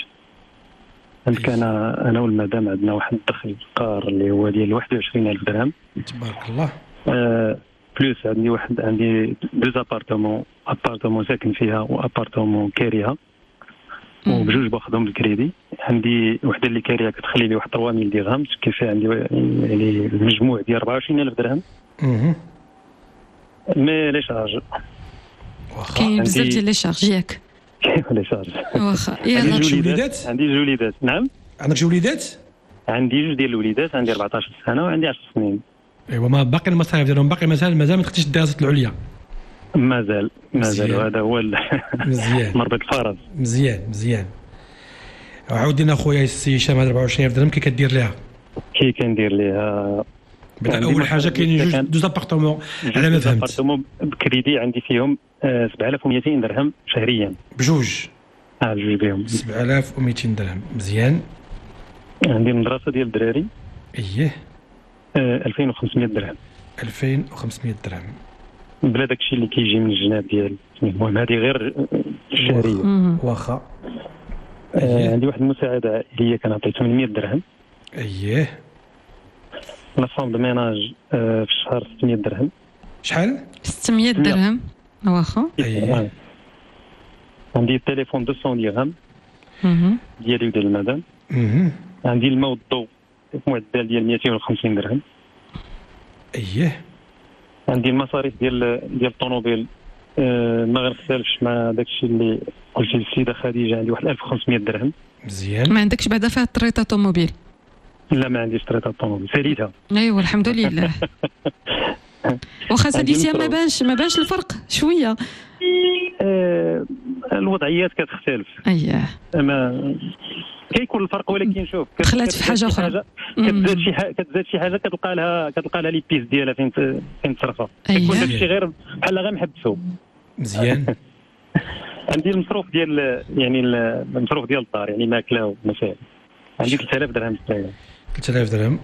عندك انا والمدام عندنا واحد الدخل قار اللي هو ديال 21000 درهم تبارك الله. بلوس عندي دوز ابارتمون ساكن فيها وابارتمون كاريها، وبجوج باخذهم بالكريدي. عندي وحده اللي كاريها كتخلي لي واحد 3000 درهم، كيفاه عندي يعني المجموع ديال 24000 درهم. مي لي شارج كاين بزاف ديال لي شارج ياك؟ كاين لي شارج واخا. عندك جوليدات؟ عندي جوليدات. نعم عندك جوليدات؟ عندي جوج ديال الوليدات، عندي 14 سنه وعندي 10 سنين. ايوا ما باقي المصاريف ديالهم باقي مازال ما دخلتيش الدراسات العليا؟ مازال وهذا هو مزيان مربط الفرس. مزيان. عاودينا خويا السي هشام، هذا 24000 درهم كي كدير ليها؟ كي كندير ليها اول حاجه كاين جوج ابارتمون على ما فهمت. ابارتمون بكريدي عندي فيهم 7200 درهم شهريا بجوج. جوج بهم 7200 درهم. مزيان. عندي المدرسه ديال الدراري 2500 درهم. 2500 درهم بلا داكشي اللي كيجي من الجناب ديال. المهم هذه غير الشهريه. واخا. عندي واحد المساعده عائليه كنعطي 800 درهم. لا فام دو ميناج في الشهر 600 درهم. شحال؟ 600 درهم. واخا. عندي التليفون 200 درهم ديالي وديال المدام. عندي الماء والضوء معدل ديال 250 درهم. عندي المصاريف ديال الطوموبيل ما غنختلفش مع داكشي اللي قلتي للسيده خديجه. عندي واحد 1500 درهم. مزيان. ما عندكش بعدا فيها الطريطه طوموبيل؟ لا ما عنديش طريطه طوموبيل، ساليتها. ايوا الحمد لله. واخا ساليتيها ما بانش الفرق شويه. الوضعيات كتختلف. ما كيكون الفرق، ولكن شوف دخلت في حاجه اخرى، كتزاد شي حاجه كتلقى لها لي بيس ديالها فين تصرفها. كيكون داكشي غير بحال محبسو. مزيان. عندي المصروف ديال يعني المصروف ديال الدار، يعني ماكله ومسائل. عندي 3000 درهم تقريبا. 3000 درهم.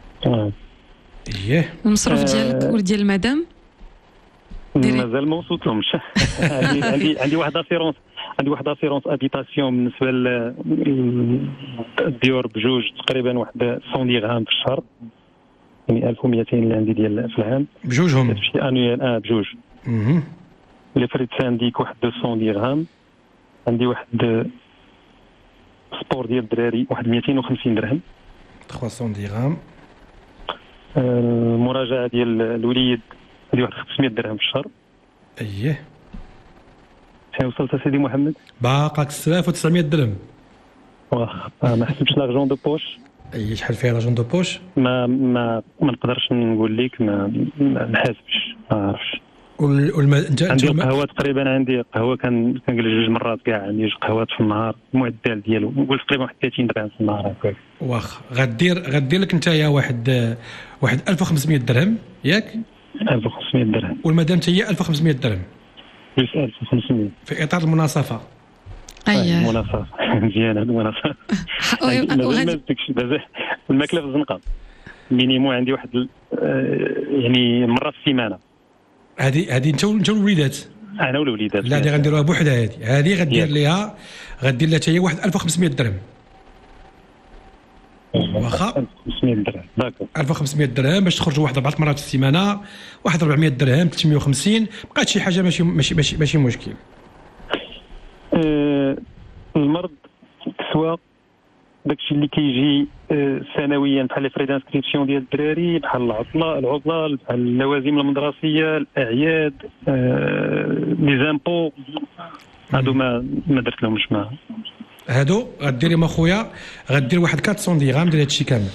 المصروف ديالك وديال المدام مازال ما وصلتهمش. عندي واحد اسيرونس، ابيتاسيون بالنسبه للديور بجوج تقريبا واحد 100 درهم في الشهر. يعني 1200 اللي عندي ديال في العام بجوجهم شي انويل بجوج. لي فريت عنديك واحد 200 درهم. عندي واحد سبور ديال الدراري واحد 250 درهم 300 درهم. المراجعه ديال الوليد هذه واحد 500 درهم في الشهر. اييه فين وصلت سيدي محمد؟ باقاك 6900 درهم. واخا ما حسبتش لاجون دو بوش. اي شحال فيها لاجون دو بوش؟ ما نقدرش نقول لك، ما نحاسبش، ما عرفتش. عندي القهوه تقريبا، عندي قهوه كنجلس 2 مرات كاع، عندي 2 قهوات في النهار، المعدل ديالو نقول تقريبا واحد 30 درهم في النهار هكاك. واخا غدير لك نتايا واحد 1500 درهم ياك؟ 1500 درهم. والمدام حتى 1500 درهم. 1500 في اطار المناصفه. اييه المناصفه مزيانه المناصفه. ما داكشي دابا الماكله في الزنقه مينيموم عندي واحد يعني مره في السيمانه. هذه انت الوليدات؟ انا والوليدات. لا هذه غنديروها بوحدها. هذه غدير لها حتى هي واحد 1500 درهم. واخا 1500 درهم داكور. 1500 درهم باش تخرجوا واحد 4 مرات في السيمانه، واحد 400 درهم 350 بقات شي حاجه ماشي مشكل. المرض كسوه داكشي اللي كيجي سنويا بحال لي فري دانسكريبسيون ديال الدراري، بحال العطله، بحال اللوازم المدرسيه، الاعياد، لي زامبو، هادو ما درت لهمش. ما هادو غدير يا خويا، غدير واحد 400 درهم ديال هادشي كامل.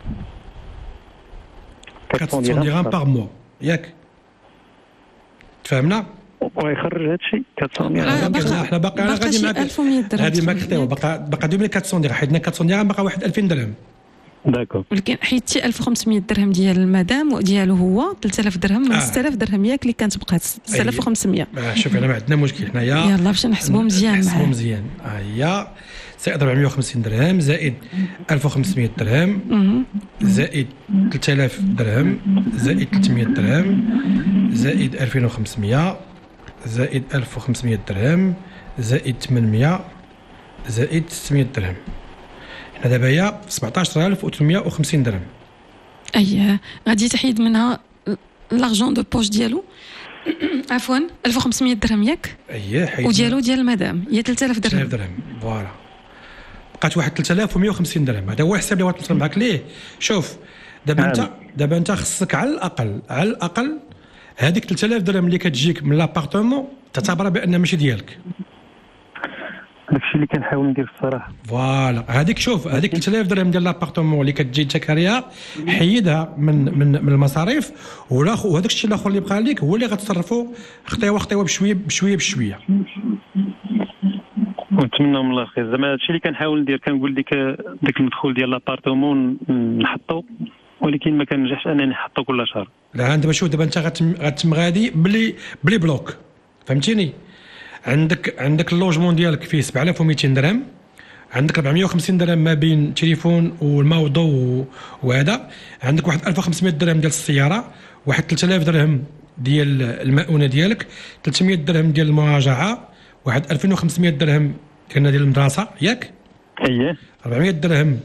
400 درهم باغ موا ياك؟ تفهمنا؟ ويخرج هادشي 400 درهم. احنا باقي غادي معاك 1100 درهم. هذه ما كتبوا باقي 2400 درهم، حيدنا 400 درهم باقي واحد 2000 درهم. داكور. ولكن حيدتي 1500 درهم ديال المدام وديالو هو 3000 درهم من 6000 درهم ياك اللي كانت بقات 6500. شوف انا ما عندنا مشكل حنايا. يلاه باش نحسبوا مزيان. نحسبوا مزيان. هي زائد 450 درهم زائد 1500 درهم زائد 3000 درهم زائد 300 درهم زائد 2500 زائد 1500 درهم زائد 800 زائد 600 درهم. حنا دابا هي 17850 درهم. اييه غادي تحيد منها لارجون دو بوش ديالو عفوا 1500 درهم ياك؟ اييه حيد وديالو ديال المدام هي 3000 درهم. 3000 درهم فوالا، بقات واحد 3150 درهم. هذا هو الحساب اللي غنوصل معاك ليه. شوف دابا انت خصك على الاقل هذيك 3000 درهم اللي كتجيك من لابارتمون تعتبرها بان ماشي ديالك. داكشي اللي كنحاول ندير الصراحه. فوالا هذيك 3000 درهم ديال لابارتمون اللي كتجي انت كاريها، حيدها من المصاريف، وهذاك الشيء الاخر اللي بقى لك هو اللي غتصرفوا خطيوه بشويه. ونتمنى من الله الخير. زعما هادشي اللي كنحاول ندير، كنقول لك داك المدخول ديال لابارتمون نحطو، ولكن ما كنجحش انني نحطو كل شهر. لا دابا شوف، دابا انت غتم غادي بلي بلوك، فهمتيني؟ عندك اللوجمون ديالك فيه 7200 درهم، عندك 450 درهم ما بين تليفون والماء والضوء وهذا، عندك واحد 1500 درهم ديال السياره، واحد 3000 درهم ديال المؤونه ديالك، 300 درهم ديال المراجعه، واحد 2500 درهم كنا ديال المدرسه ياك؟ اييه 400 درهم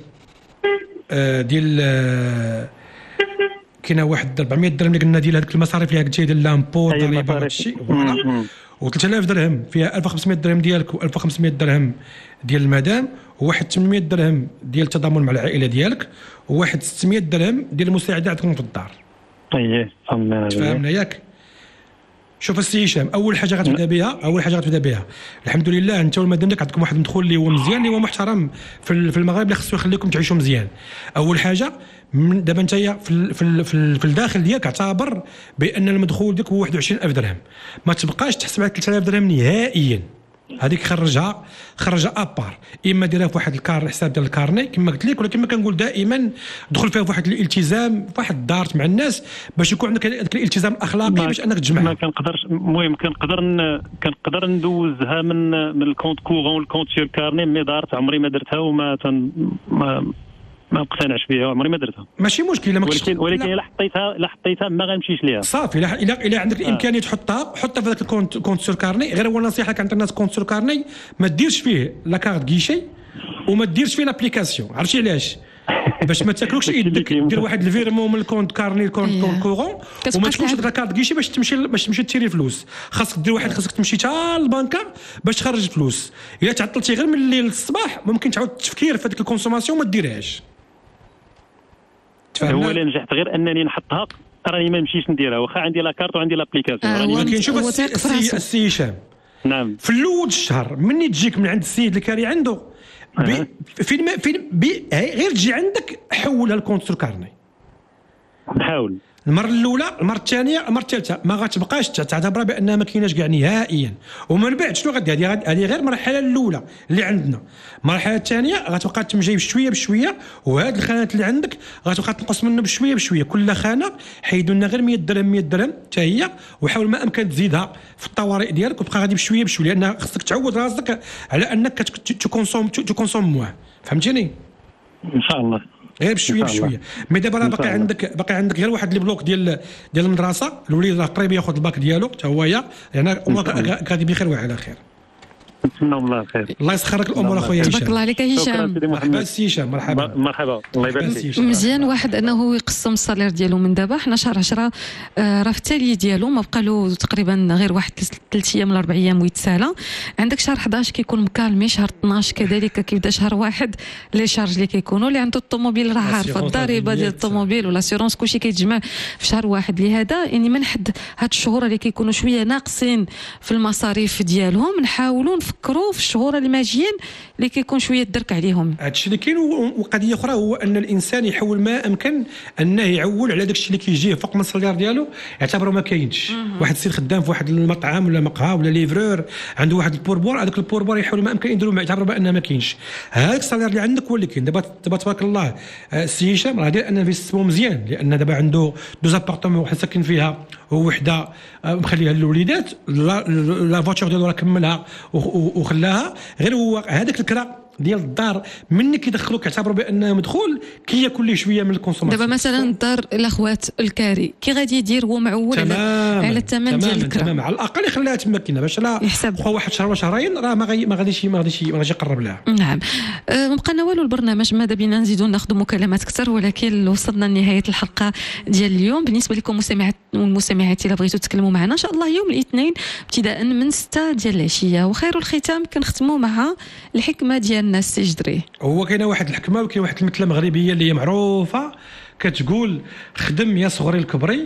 ديال كاينه واحد 400 درهم اللي قلنا ديال هذيك المصاريف اللي قلتي ديال اللامبو ضريبه هذا الشيء، و3000 درهم فيها 1500 درهم ديالك و1500 درهم ديال المدام، وواحد 800 درهم ديال التضامن مع العائله ديالك، وواحد 600 درهم ديال المساعده عندكم في الدار. اييه فهمنا ياك؟ شوف السي هشام، اول حاجه غتبدا بها الحمد لله انت والمدام ديالك عندكم واحد المدخول اللي هو مزيان، اللي هو محترم في المغرب، اللي خصو يخليكم تعيشوا مزيان. اول حاجه دابا انت في الداخل ديالك اعتبر بان المدخول ديالك هو 21000 درهم، ما تبقاش تحسب على 3000 درهم نهائيا. هذيك خرجها ابار، اما ديرها في واحد الحساب ديال الكارني كما قلت لك، ولكن ما كنقول دائما دخل فيها في واحد الالتزام، في واحد الدار مع الناس باش يكون عندك هذاك الالتزام الاخلاقي باش انك تجمع. ما كنقدرش، المهم كنقدر ندوزها من الكونت كورون والكونت سير كارني، مي دارت عمري ما درتها وما ما مقتنعش بها، عمري ما درتها. ماشي مشكل، ولكن الا حطيتها ما غنمشيش ليها صافي. الا عندك الامكانيه حطها في هذاك الكونت سور كارني. غير هو نصيحه كانت الناس كونت سور كارني ما ديرش فيه لا كارت كيشي وما ديرش فيه لابليكاسيون. عرفتي علاش؟ باش ما تاكلوكش يدك، دير واحد الفيرمون من الكونت كارني الكونت كورون، وما تكونش هذاك الكارت كيشي باش تمشي تشري فلوس. خاصك دير واحد، خاصك تمشي حتى للبنكه باش تخرج فلوس. الا تعطلتي غير من الليل للصباح ممكن تعاود التفكير في هذيك الكونسوماسيون ما ديرهاش. هو اللي نجحت غير انني نحطها، راني ما نمشيش نديرها واخا عندي لا كارت وعندي لابليكاسيون. راني كنشوف السي هشام. نعم. في الاول الشهر مني تجيك من عند السيد اللي كاري عنده فين غير تجي عندك حولها لكونت كارني. نحاول المره الاولى، المره الثانيه، المره الثالثه ما غتبقاش تعتبرها بانها ما كايناش كاع نهائيا. ومن بعد شنو غادي هذه غير المرحله الاولى اللي عندنا. المرحله الثانيه غتبقى تمشي بشويه بشويه، وهاد الخانات اللي عندك غتبقى تنقص منه بشويه بشويه. كل خانه حيدوا لنا غير 100 درهم 100 درهم حتى هي، وحاول ما امكن تزيدها في الطوارئ ديالك، وتبقى غادي بشويه بشويه، لان خصك تعود راسك على انك تكونسوم مواه. فهمتيني؟ ان شاء الله غير بشويه بشويه. مي دابا راه باقي عندك غير واحد البلوك ديال المدرسه. الوليد راه قريب ياخذ الباك ديالو حتى هو، يعني غادي بخير وعلى خير. نتمنى الله خير. الله يسخر لك الامور اخويا هشام. تبارك الله عليك هشام. مرحبا سي هشام. مرحبا الله يبارك فيك. مزيان واحد انه يقسم الصالير ديالو من دابا. حنا شهر 10 راه في التالي ديالو ما بقى له تقريبا غير واحد 3 ايام ولا 4 ايام ويتسالى. عندك شهر 11 كيكون مكالمي، شهر 12 كذلك كيبدا شهر 1 لي شارج اللي كيكونوا. اللي عنده الطوموبيل راه عارفه الضريبه ديال الطوموبيل والاسيرونس كلشي كيتجمع في شهر 1. لهذا يعني من حد هاد الشهور اللي كيكونوا شويه ناقصين في المصاريف ديالهم نحاولوا نفكروا في الشهور اللي ماجيين اللي كيكون شويه الدرك عليهم. هادشي اللي كاين. وقضيه اخرى هو ان الانسان يحاول ما امكن انه يعول على داكشي اللي كيجيه فوق من الصالير ديالو، يعتبره ما كاينش. واحد السيد خدام في واحد المطعم ولا مقهى ولا ليفرور عنده واحد البوربور، هذاك البوربور يحاول ما امكن يديروا يعتبروا بانه ما كاينش. هذاك الصالير اللي عندك هو اللي كاين. دابا تبارك الله السي هشام راه داير ان انفستيسمون مزيان، لان دابا عنده 2 ابارتمون واحد ساكن فيها ووحده مخليها للوليدات. لا فواتور ديالو راه كملها وخلاها. غير هو هذاك الكرا ديال الدار مني كيدخلوك يعتبروا بانه مدخول كياكل ليه شويه من الكونسوماسيون. دابا مثلا الدار الاخوات الكاري كي غادي يدير هو معول على الثمن ديال الكرا. تمام على الاقل يخليها تما كاينه باش لا يحسب واحد شهر ولا شهرين راه ما غاديش يقرب لها. نعم. ما بقى والو البرنامج، ماذا بينا نزيدوا ناخذوا مكالمات اكثر، ولكن وصلنا لنهايه الحلقه ديال اليوم. بالنسبه لكم مستمعات والمستمعات الا بغيتوا تكلموا معنا ان شاء الله يوم الاثنين ابتداء من 6 ديال العشيه. وخير الختام كنختموا مع الحكمه ديالنا السي جدري. هو كاينه واحد الحكمه وكاين واحد المثله مغربيه اللي هي معروفه كتقول خدم يا صغري الكبري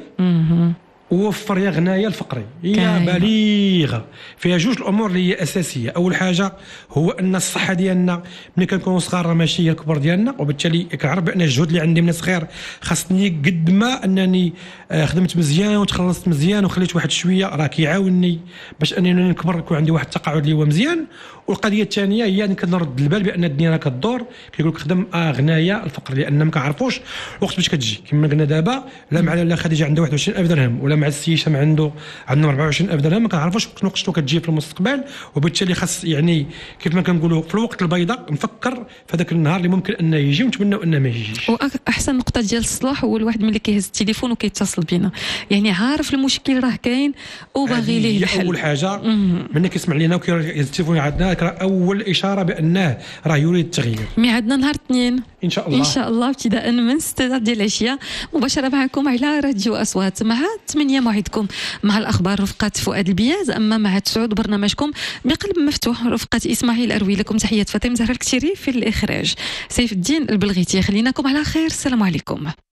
ووفر يا غنايا الفقري. هي بليغه فيها جوج الامور اللي هي اساسيه. اول حاجه هو ان الصحه ديالنا ملي كنكونوا صغار ماشي هي الكبر ديالنا، وبالتالي كنعرف بان الجهد اللي عندي من صغير خاصني قد ما انني خدمت مزيان وتخلصت مزيان وخليت واحد شويه راه كيعاونني باش انني نكبر يكون عندي واحد التقاعد اللي هو مزيان. والقضيه الثانيه هي اني كنرد البال بان الدنيا راه كدور، كيقول لك خدم غنايا الفقر، لان ما كنعرفوش الوقت باش كتجي. كما قلنا دابا لا مع لا خديجه عنده 21000 درهم ولا مع السي هشام عنده 24000 درهم، ما كنعرفوش شنو كتجي في المستقبل. وبالتالي خاص يعني كيف ما كنقولوا في الوقت البيضاء نفكر في هذاك النهار اللي ممكن انه يجي ونتمنوا انه ما يجيش. واحسن نقطه ديال الصلاح هو الواحد ملي كيهز التليفون وكيتصل بينا، يعني عارف المشكل راه كاين وباغي ليه الحل. اول حاجه ملي كيسمع لينا وكيهز التليفون عندنا اول اشاره بانه راه يريد التغيير. ميعادنا نهار الاثنين ان شاء الله، ان شاء الله ابتداء من 6 ديال العشيه مباشره معكم على راديو اصوات. مع 8 موعدكم مع الاخبار رفقه فؤاد البياز، اما مع 9 برنامجكم بقلب مفتوح رفقه اسماعيل اروي. لكم تحيات فاطمه زهره الكتيري في الاخراج، سيف الدين البلغيتي. خليناكم على خير، السلام عليكم.